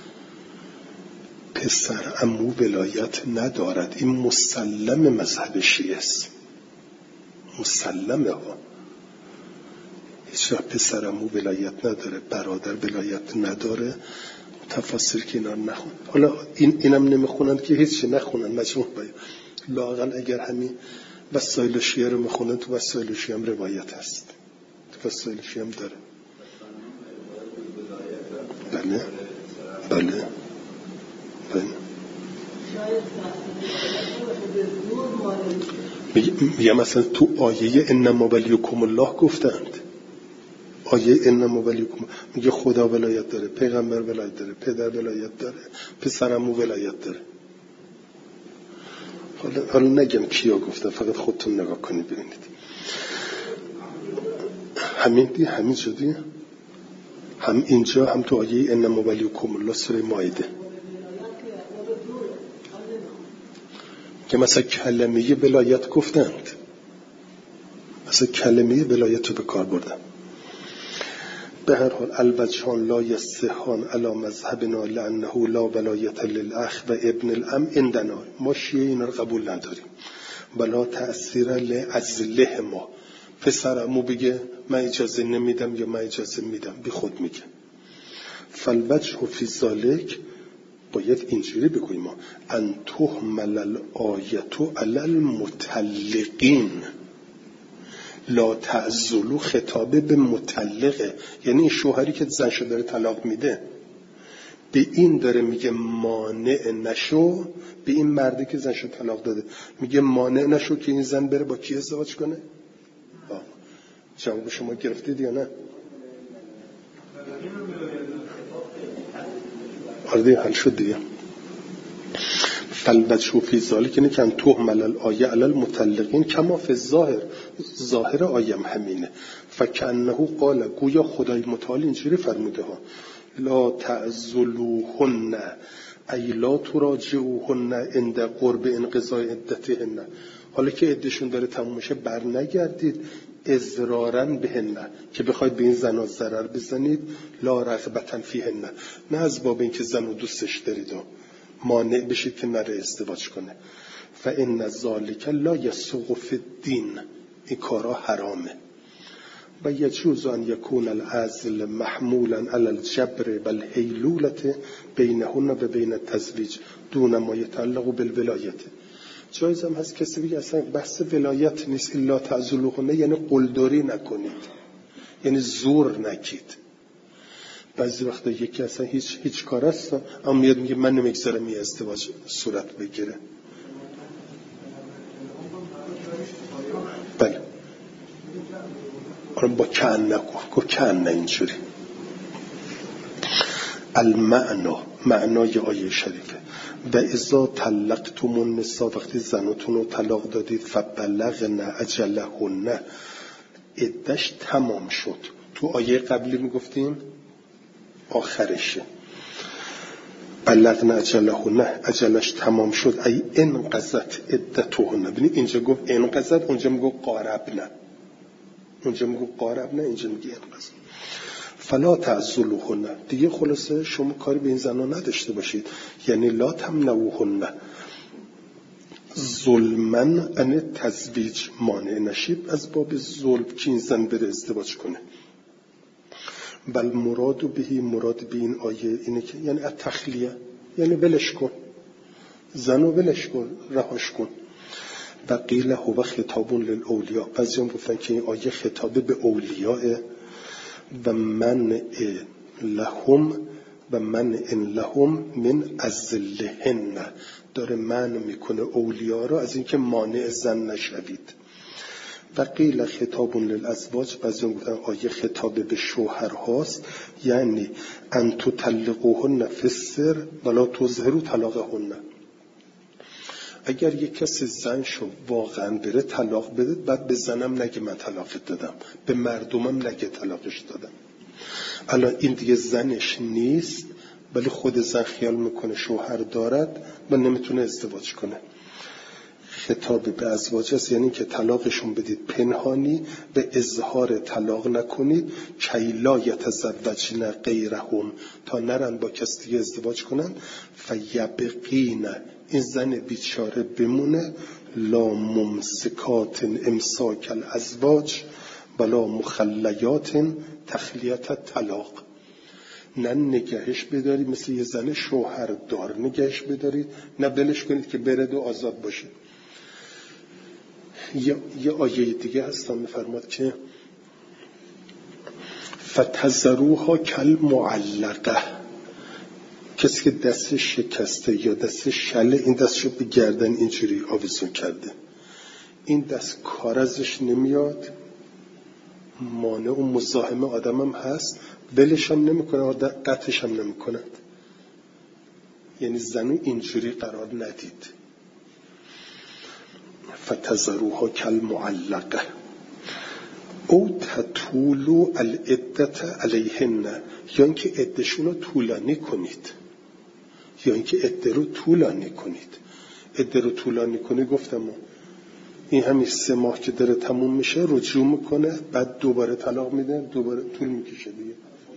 پسر عمو ولایت ندارد، این مسلم مذهب شیعه است، مسلمه ها. هیچ وقت پسر عمو ولایت نداره، برادر ولایت نداره. تفاسیر که اینا نخون. حالا اینم نمیخونن که هیچی نخونن، مجموع باید لااقل اگر همین وسایل شیعه رو میخونه تو وسایل شیعه هم روایت هست، تو وسایل شیعه هم داره. بله بله بله. میگه مثلا تو آیه انما ولیکم الله گفتند، آیه انما ولیکم، میگه خدا ولایت داره، پیغمبر ولایت داره، پدر ولایت داره، پسرمو ولایت داره. حالا نگم کیا گفتن، فقط خودتون نگاه کنید ببینید. همین شدی؟ هم اینجا هم تو آیه انما ولیکم الله سوره مائده که مثلا کلمه ولایت گفتند، مثلا کلمه ولایت رو به کار بردن. به هر حال الوجهان لا یصحان علی مذهبنا لانه لا ولایت للاخ و ابن العم عندنا. ما شیعه اینا رو قبول نداریم. ولا تأثیر لعزله ما، پسرمو بگه من اجازه نمیدم یا من اجازه میدم، بی خود میگه. فالوجه فی ذلک، باید اینجوری بگوییم ما ان تحمل الآیت علی المطلقین لا تعزلوا، خطابه به مطلقه، یعنی این شوهری که زنشو داره طلاق میده به این داره میگه مانع نشو، به این مردی که زنشو طلاق داده میگه مانع نشو که این زن بره با کی ازدواج کنه. جواب شما گرفتید یا نه؟ آره حل شد دیگه. فالوجه فی ذلک اینه که ان تحمل الآیه علی المطلقین کما فی الظاهر، ظاهر آیه همینه. فکأنه قال، گویا خدای متعال اینجوری فرموده ها لا تعزلوهن ای لا تراجعوهن عند قرب انقضاء عدتهن، حالا که عدتشون داره تموم میشه بر نگردید اضرارا بهن، که بخواید به این زنا ضرر بزنید، لا رغبتا فیهن، نه از باب اینکه زنو دوستش دارید و مانع بشید که نره ازدواج کنه. فان ذلک لا یسوغ فی الدین، این کارا حرامه. و یجوز ان یکون العزل محمولا علی الجبر والحیلولة بینهن و بین التزویج دون ما یتعلق بالولایت. جایز هم هست کسی بگه اصلا بحث ولایت نیست، الا تعزلوهن یعنی قلدری نکنید، یعنی زور نکید. بعضی وقتا یکی اصلا هیچ کار است اما میاد میگه من نمیگذارم این ازدواج صورت بگیره. بله با کأن نگو، کأن اینجوری. المعنی، معنای آیه شریفه و اذا طلقتم النساء، وقتی زناتون رو طلاق دادید فبلغن اجلهن، عدش تمام شد. تو آیه قبلی میگفتیم آخرشه بلغن اجلهن، اجلش تمام شد، ای انقضت عدتهن. ببینید اینجا گفت انقضت، اونجا میگه قاربنا، اونجا میگه قاربنا، اینجا میگه انقضت. فلا تعزلوهن، دیگه خلاصه شما کاری به این زنا نداشته باشید، یعنی لا تمنعوهن ظلما ان تزویج، مانع نشید از باب ظلم که این زن بره ازدواج کنه. بل مراد بهی، مراد به این آیه اینه که یعنی التخلیه، یعنی ولش کن، زنو ولش کن، رهاش کن. و قیل هو خطاب للاولیاء، بعضی‌ها گفتن که این آیه خطاب به اولیاء و منع لهم من ازلهن، داره منع میکنه اولیاء را از اینکه مانع زن نشوید. و قیل خطاب للازواج، بعضی‌ها گفتن آیه خطاب به شوهرهاست، یعنی ان تطلقوهن فی السر ولا تظهروا طلاقهن. اگر یک کسی زنشو واقعا بره طلاق بده، بعد به زنم نگه من طلاقت دادم، به مردمم نگه طلاقش دادم. الان این دیگه زنش نیست، ولی خود زن خیال میکنه شوهر دارد و نمیتونه ازدواج کنه. خطاب به ازواج است، یعنی که طلاقشون بدید پنهانی و اظهار طلاق نکنید، کی لا یتزوجن غیرهم، تا نرن با کسی دیگه ازدواج کنن. فیبقین، این زن بیچاره بمونه، لا ممسکات امساک الازواج ولا مخلیات تخلیت طلاق، نه نگهش بدارید مثل یه زن شوهر دار نگهش بدارید، نه بلش کنید که برد و آزاد باشید. یه آیه دیگه هستم میفرماد که فتذروها کالمعلقه، کسی که دستش شکسته یا دستش شله، این دستشو به گردن اینجوری آویزون کرده، این دست کار ازش نمیاد، مانع و مزاحم آدمم هست، ولش هم نمیکنه، قطعش هم نمیکنند. یعنی زنو اینجوری قرار ندید. فتذروها کالمعلقه او تطولوا العدة علیهن، یا اینکه عدهشون رو طولانی کنید، یا اینکه عده رو طولانی کنید. عده رو طولانی کنید گفتم این همین 3 ماه که داره تموم میشه رجوع میکنه، بعد دوباره طلاق میده، دوباره طول میکشه دیگه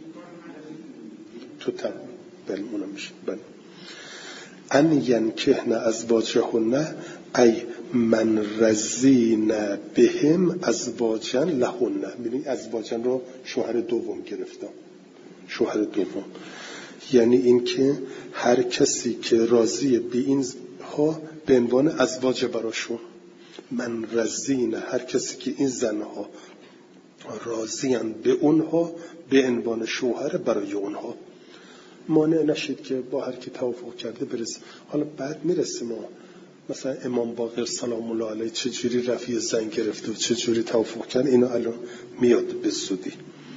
تو تموم. بله اونم میشه. بله ان ینکحن ازواجهن ای من رضین بهم ازواجا لهن. ببین ازواجا رو شوهر دوم گرفتم، شوهر دوم یعنی این که هر کسی که راضی به این ها به عنوان ازواج براشون، من رضین، هر کسی که این زنها راضیان به اونها به عنوان شوهر برای اونها. مانع نشید که با هر کی توافق کرده برسه. حالا بعد میرسیم مثلا امام باقر سلام الله علیه چجوری رفیع زن گرفته و چجوری توافق کرد، اینا الان میاد به زودی.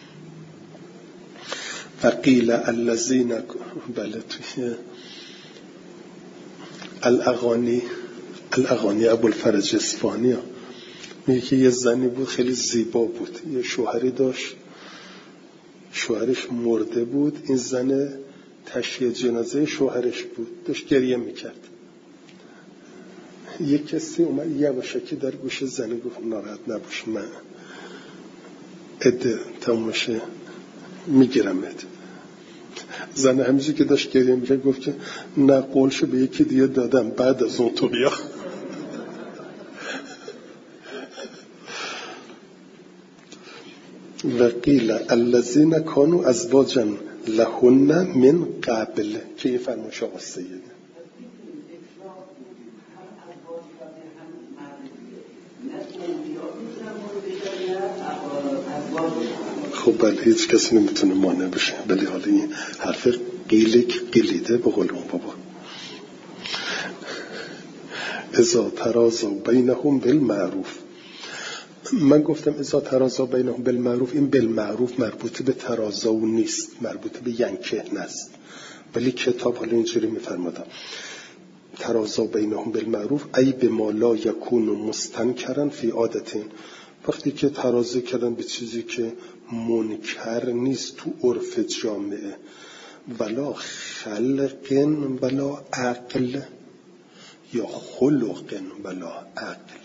و قیل الذین، بله توی الاغانی ابوالفرج اصفهانی میگه که یه زنی بود خیلی زیبا بود، یه شوهری داشت، شوهرش مرده بود، این زن تشییع جنازه شوهرش بود، داشت گریه میکرد. یک کسی اومد یواشکی در گوش زنه گفت ناراحت نباش، من عده تماشه میگیرمت. زنه همیشه که داشت گریه میکرد گفت که نه قولشو به یکی دیگه دادم، بعد از اون تو بیا. و قیل الذین کانوا ازواجا لهن من قبل، که یه فرمایش آقا سیده. خب بله هیچ کسی نمیتونه مانع بشه، ولی حالا این حرف قیلیده به قول اون بابا. اذا تراضوا بینهم بالمعروف. من گفتم اذا تراضوا بینهم بالمعروف، این بالمعروف مربوط به تراضا نیست، مربوط به ینکحن است، ولی کتاب حالا اینجوری میفرماده تراضوا بینهم بالمعروف ای بما لا یکون مستنکرا فی عادتین. وقتی که ترازی کردن به چیزی که منکر نیست تو عرف جامعه، ولا خلق ولا عقل یا خلق ولا عقل،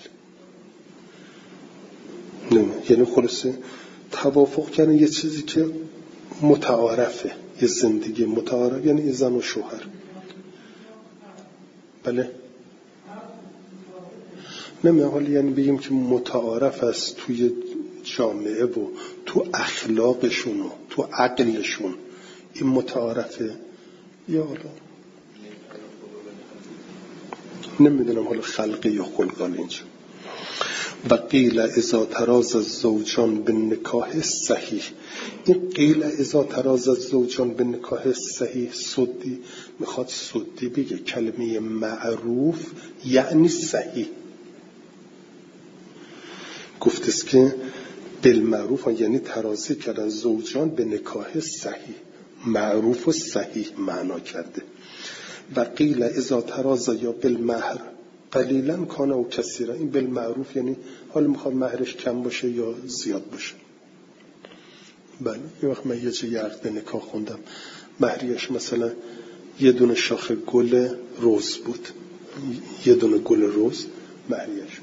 یعنی خلاصه توافق کردن یه چیزی که متعارفه، یه زندگی متعارف، یعنی یه زن و شوهر. بله نمیه حالا یعنی بگیم که متعارف است توی جامعه و تو اخلاقشون و تو عقلشون، این متعارفه یا حالا نمیدونم حالا خلقی یا خلقان اینجا. و قیل اذا تراضى الزوجان بالنکاح صحیح. این قیل اذا تراضى الزوجان بالنکاح صحیح سدی میخواد سدی بگه کلمه معروف یعنی صحیح. گفت است که بالمعروف یعنی ترازی کردن زوجان به نکاح صحیح، معروف و صحیح معنا کرده. و قیل اذا تراضى یا بالمهر قلیلا کان او کثیرا. این بالمعروف یعنی حالا میخواد مهرش کم باشه یا زیاد باشه. بله یه وقت من یه جای عقد نکاح خوندم، مهریش مثلا یه دونه شاخ گل روز بود، یه دونه گل روز مهریش.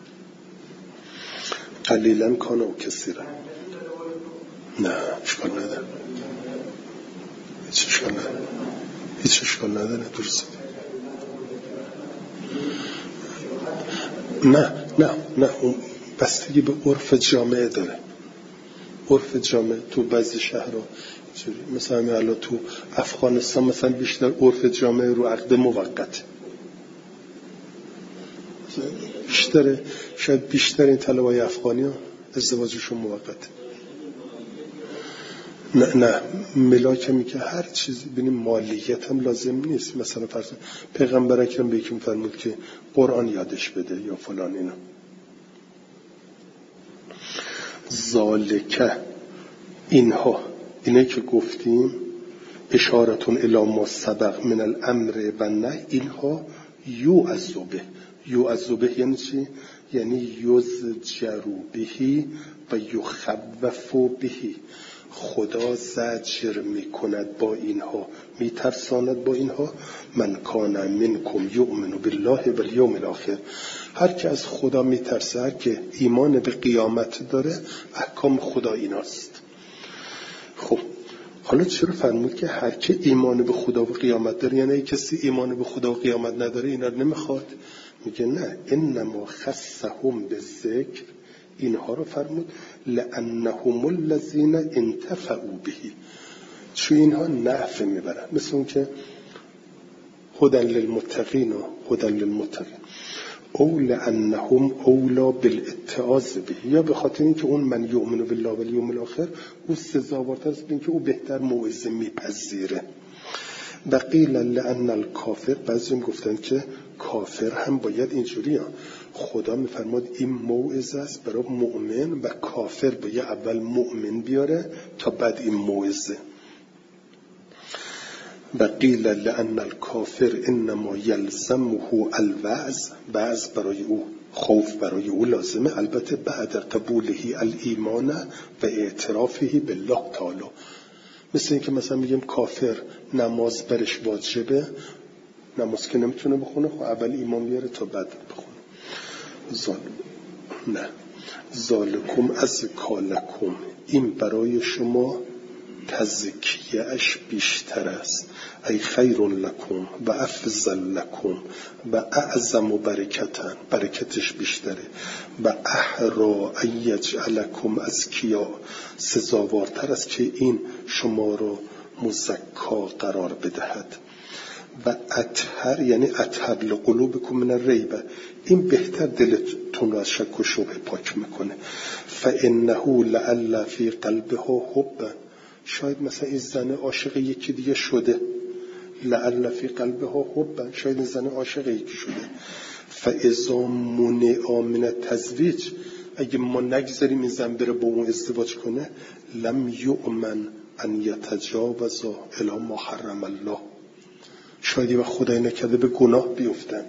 قلیلا کان او کثیرا. نه اشکال نداره، هیچ اشکال نداره درست. نه اون بستگی به عرف جامعه داره. عرف جامعه تو بعضی شهرها مثلا الان تو افغانستان مثلا بیشتر عرف جامعه رو عقد موقت، شاید بیشتر این طلبای افغانی ها ازدواجشون موقته. نه ملاک میگه هر چیزی ببینیم مالیت هم لازم نیست. مثلا فرض پیغمبر اکرم به یکی فرمود که قرآن یادش بده یا فلان اینا. ذالکه اینها اینه که گفتیم اشارتون الی ما سبق من الامر و نه اینها یعذ به یعنی چی؟ یعنی یزجر بهی و یخوف بهی. خدا زجر میکند با اینها، میترساند با اینها. من کان منکم یؤمن بالله و الیوم الاخر. هر که از خدا میترسه، هر که ایمان به قیامت داره، احکام خدا ایناست. خب حالا چرا فرمود که هر که ایمان به خدا و قیامت داره؟ یعنی کسی ایمان به خدا و قیامت نداره اینا رو نمیخواد؟ میگه نه، انما خصهم بالذکر، اینها رو فرمود لانهم الذین انتفعوا به، چون اینها نفع میبرن. مثل اون که هدی للمتقین و هدی للمتقین، او لانهم اولا بالاتعاظ به، یا به خاطر اینکه اون من یؤمن بالله و الیوم الاخر او سزاوارتر است، اینکه او بهتر موعظه میپذیره. و قیل لان الکافر، بعضی گفتن که کافر هم باید اینجوری ها. خدا میفرماد این موعظه است برای مؤمن و کافر باید اول مؤمن بیاره تا بعد این موعظه. و قیل لان الکافر انما یلزمه الوعظ، بعض برای او خوف برای او لازمه، البته بعد قبوله الایمان و اعترافه بالله تعالی. مثل این که مثلا میگیم کافر نماز برش واجبه، نماز که نمیتونه بخونه، خب اول ایمان بیاره تا بعد بخونه. نه ذالکم ازکی لکم، این برای شما تزکیه‌اش بیشتر است. ای خیر لکم و افضل لکم و اعظم برکتن، برکتش بیشتره. و احرا ان یجعلکم ازکیا، سزاوارتر است که این شما رو مزکا قرار بدهد. و اطهر یعنی اطهر لقلوبکم من الریب، این بهتر دلتون رو از شک و شبهه پاک میکنه. فانه لعل فی قلبها حب، شاید مثلا این زن عاشق یکی دیگه شده، لعل فی قلبها حب، شاید این زن عاشق یکی شده. فاذا منع من التزویج، اگه ما نگذاریم این زن بره با اون ازدواج کنه، لم یؤمن ان یتجاوز الی ما حرم الله، شاید و خدای نکرده به گناه بیفتند.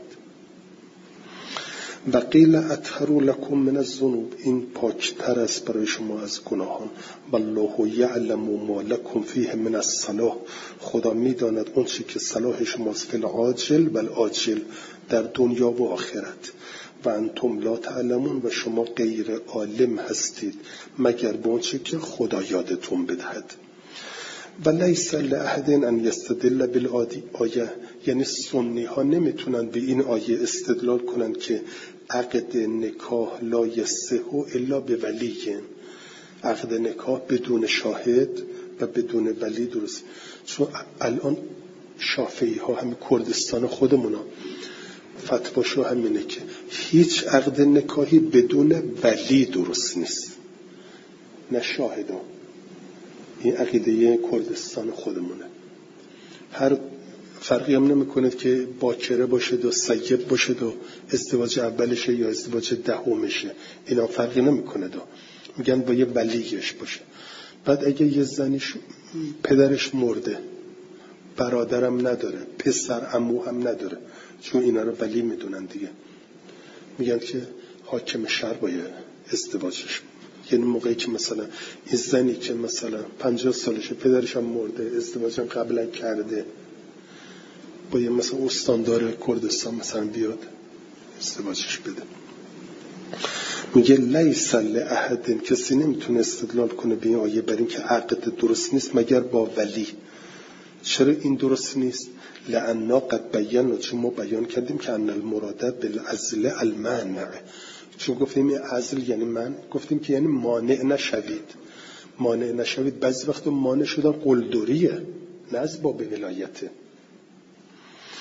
و قیل اطهر لکم من الذنوب، این پاکتر است برای شما از گناهان. والله یعلم ما لکم فیه من الصلاح، خدا میداند اون چی که صلاح شماست فی العاجل و الآجل، در دنیا و آخرت. و انتم لا تعلمون، و شما غیر عالم هستید مگر به اون چی که خدا یادتون بدهد. و لیس لأحد ان یستدل بالآیه، یعنی سنی ها نمیتونن به این آیه استدلال کنن که عقد نکاح لا یصح الا بولی، عقد نکاح بدون شاهد و بدون ولی درست. چون الان شافعی ها همین کردستان خودمونا فتواشو همینه که هیچ عقد نکاحی بدون ولی درست نیست، نه شاهدان. این عقیده کردستان خودمونه. هر فرقی هم نمیکنه که باکره باشد و سید باشد و ازدواج اولشه یا ازدواج دهمشه، اینا فرقی نمیکنه. میگن با یه ولیش باشه. بعد اگه یه زنیش پدرش مرده، برادرم نداره، پسر عمو هم نداره، چون اینا رو ولی میدونن دیگه، میگن که حاکم شهر باید ازدواجش. یعنی موقعی که مثلا این زنی که مثلا 50 سالشه، پدرش هم مرده، ازدواج هم قبلا کرده، باید مثلا استاندار کردستان مثلا بیاد ازدواجش بده. میگه لیس لأحد، کسی نمیتونه استدلال کنه به این آیه بر این که عقد درست نیست مگر با ولی. چرا این درست نیست؟ لأننا قد بینا، چون ما بیان کردیم که ان المراد بالعزل المانع، چون گفتیم این عزل یعنی من، گفتیم که یعنی مانع نشوید. مانع نشوید بعضی وقت مانع شدن قلدریه، نه از باب ولایته.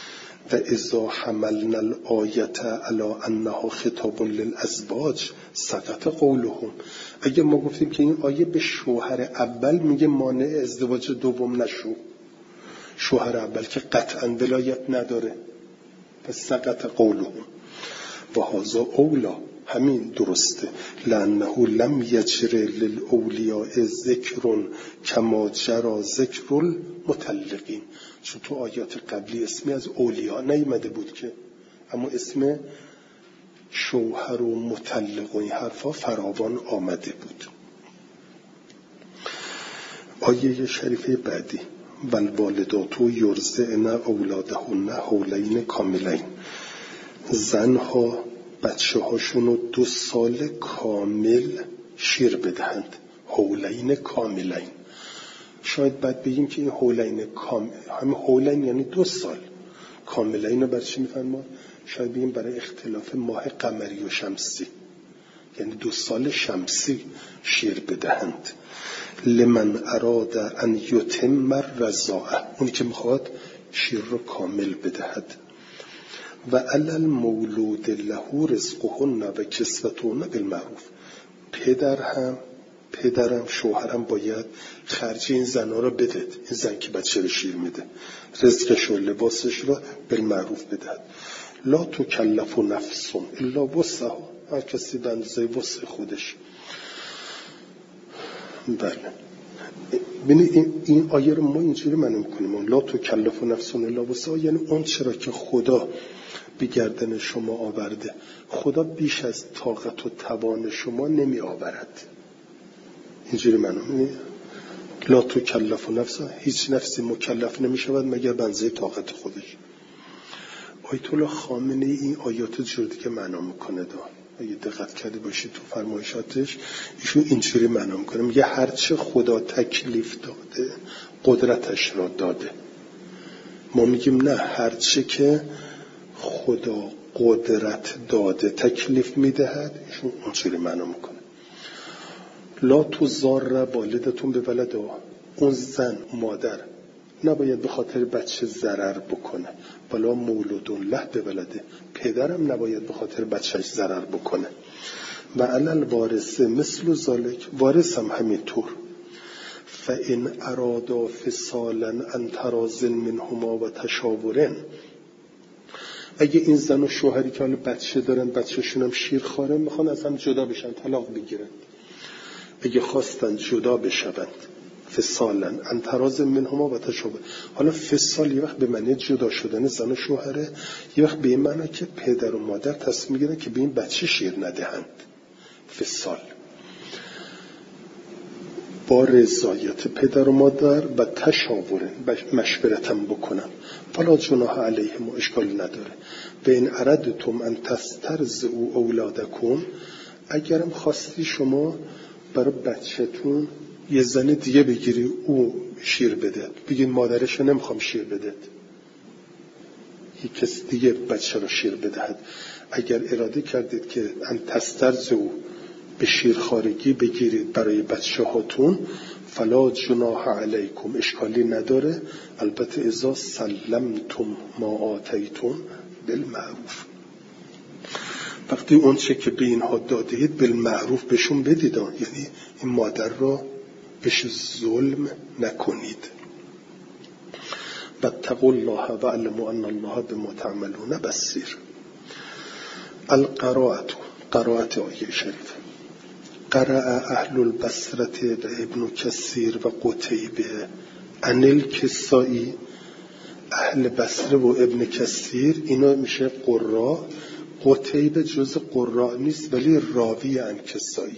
و اذا حملنا الآیت علی انها خطاب للازواج سقط قولهم. اگه ما گفتیم که این آیه به شوهر اول میگه مانع ازدواج دوم نشو، شوهر اول که قطعا ولایت نداره، پس سقط قولهم. و هذا اولا، همین درسته، لانه لم یجر للاولیاء ذکر کما جرى ذکر المطلقین. چون تو آیات قبلی اسمی از اولیاء نیامده بود که، اما اسم شوهر و مطلق و این حرفا فراوان آمده بود. آیه شریفه بعدی والوالدات یرضعن اولادهن حولین کاملین. زنها بچه هاشونو 2 سال کامل شیر بدهند. حولین کاملین. شاید بعد بگیم که این حولین همین حولین یعنی 2 سال. کاملین رو برای چی میفرماد؟ شاید بگیم برای اختلاف ماه قمری و شمسی، یعنی 2 سال شمسی شیر بدهند. لمن اراد ان یتم الرضاعه، اونی که میخواد شیر رو کامل بدهد. و علی المولود له رزقهن و کسوتهن بالمعروف. پدرم شوهرم باید خرج این زنها رو بده، این زن که بچه رو شیر میده رزقش و لباسش رو بالمعروف بدهد. لا تکلف نفس الا وسعها، هر کسی به اندازه وسع خودش. بله، ببینید این آیه رو ما اینجوری معنی می‌کنیم، لا تکلف نفس الا وسعها، یعنی اون چرا که خدا به گردن شما آورده، خدا بیش از طاقت و توان شما نمی آورد. اینجوری معنی لا تکلف نفس، هیچ نفسی مکلف نمی شود مگر به اندازه طاقت خودش. آیت الله خامنه‌ای این آیات جور دیگه معنا میکنه. اگه دقت کرده باشید تو فرمایشاتش ایشون اینجوری معنا میکنه، میگه هرچه خدا تکلیف داده قدرتش را داده. ما میگیم نه، هرچه که خدا قدرت داده تکلیف میدهد. ایشون اونجوری معنا میکنه. لا تضار والدتون به ولدها، اون زن مادر نباید به خاطر بچه ضرر بکنه. ولا مولود له به ولده، پدرم نباید به خاطر بچهش ضرر بکنه. و علی الوارث مثل ذلک، وارث هم همینطور. فان ارادا فصالا عن تراض منهما و تشاور، اگه این زن و شوهری که حالا بچه دارن، بچه‌شون هم شیرخواره، میخوان از هم جدا بشن، طلاق بگیرن، اگه خواستن جدا بشوند، فصالا عن تراض منهما و تشاور. حالا فصال یه وقت به معنی جدا شدن زن و شوهره، یه وقت به این معنی که پدر و مادر تصمیم میگیرن که به این بچه شیر ندهند. فصال با رضایت پدر و مادر و تشاور، مشورتم بکنن. فلا جناح علیهم، اشکال نداره. و این اردتم ان تسترضعوا اولادکم، اگرم خواستی شما برای بچه‌تون یه زن دیگه بگیری او شیر بده، بگین مادرش نمیخوام شیر بده، یک کس دیگه بچه رو شیر بدهد. اگر اراده کردید که ان تسترضعوا به شیرخوارگی بگیرید برای بچه هاتون، فلا جناح علیکم، اشکالی نداره. البته اذا سلمتم ما آتیتم بالمعروف، وقتی اون چه که به اینها دادید بالمعروف بهشون بدید، یعنی این مادر را بهش ظلم نکنید. واتقوا الله واعلموا ان الله بما تعملون بصیر. قرائت آیه شریف. قرأ اهل البصره و ابن کثیر و قتیبه عن الکسائی. اهل بصره و ابن کثیر اینا میشه قراء. قتیبه جز قراء نیست ولی راوی عن کسائی.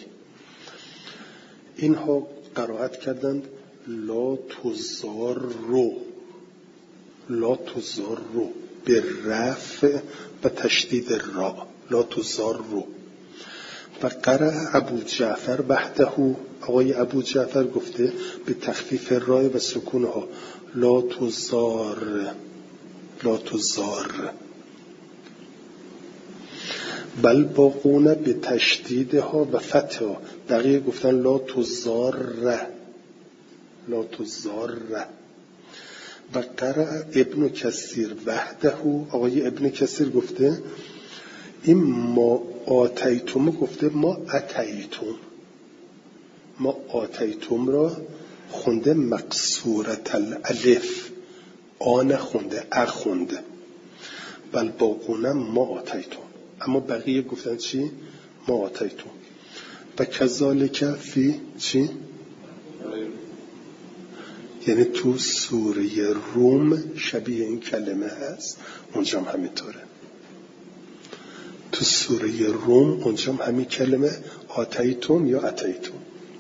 اینها قرائت کردند لا تضار به رفع و تشدید را، لا تضار. و قرأ ابو جعفر وحده، آقای ابو جعفر گفته به تخفیف رای و سکونها لا تضار. بل باقون به تشدیدها و فتحها، بقیه گفتن لا تضار. و قرأ ابن کثیر وحده. آقای ابن کثیر گفته این ما آتیتم گفته ما اتیتم. ما آتیتم را خونده مقصورت الالف، آن خونده اخونده، بل باقونم ما آتیتم. اما بقیه گفتن چی؟ ما آتیتم. و کذالک فی چی؟ یعنی تو سوره روم شبیه این کلمه هست، اونجا هم همینطوره. تو سوره روم اونجا هم همین کلمه آتیتم یا اتیتم.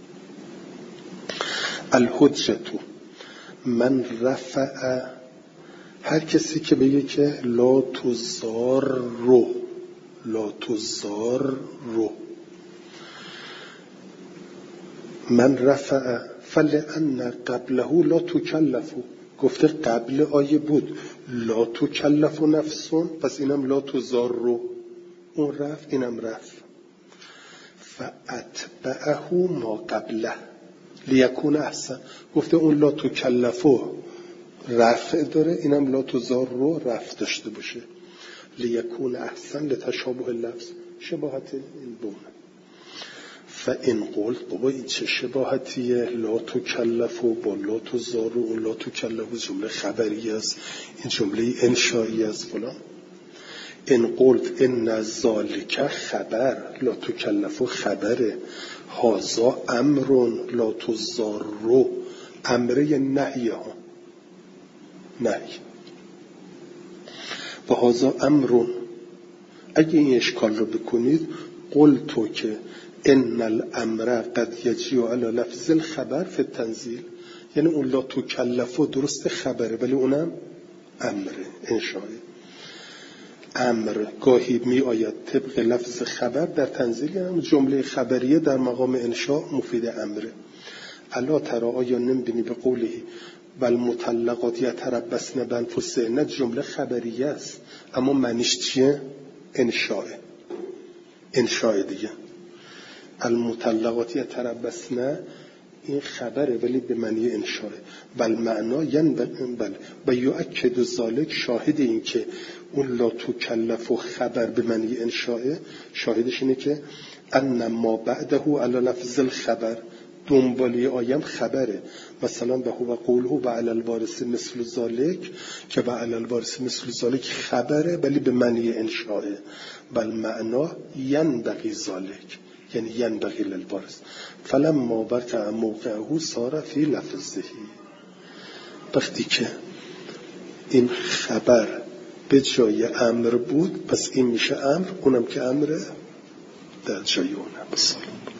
الحجتو من رفع، هر کسی که بگه که لا تزار رو، لا تزار رو، من رفع فلأن قبله لا تکلفو. گفته قبل آیه بود لا تکلف نفسون، پس اینم لا تزار رو، اون رفت اینم رفت. فاتبعه ما قبله لیکون احسن. گفته اون لا تکلفو رفع داره، اینم لا تزار رو رفع داشته باشه. لیکون احسن لتشابه اللفظ، شباهت این بونه. فان قلت بابا این چه شباهتیه؟ لا تکلفو با لا تزار رو، اون لا تکلفو جمله خبری است، این جمله انشایی است فلان. ان قلت ان ذالک خبر، لا تکلفو خبره، هازا امر لا تزار رو، امره نهی ها، نهی. و هازا امر، اگه این اشکال رو بکنید قلتو که ان الامر قد یجیء علی لفظ الخبر فی التنزیل، یعنی اون لا تکلفو درست خبره ولی اونم امره انشایی. امر گاهی می آید طبق لفظ خبر در تنزیل، یعنی جمله خبریه در مقام انشاء مفید امره. الا ترى آیا نمی‌بینی به قوله بل مطلقات یتربصن بانفسهن، جمله خبریه است اما معنیش چیه؟ انشاء، انشاء دیگه. المطلقات یتربصن این خبره ولی به معنی انشاء. بل معنا یعنی بل و یؤکد ذلک، شاهد این که اون لا تکلف و خبر به معنی انشاء، شاهدش اینه که ان ما بعده علی لفظ الخبر، دنبالی آیم خبره. مثلا به هو قوله و علی الوارث مثل ذلک، که و علی الوارث مثل ذلک خبره ولی به معنی انشاء. بل معنا ینبغی ذلک، یعنی ینبغی للوارث. فلما وقع موقعه صار فی لفظه، وقتی که این خبر به جای امر بود پس این میشه امر، اونم که امره در جای اونم.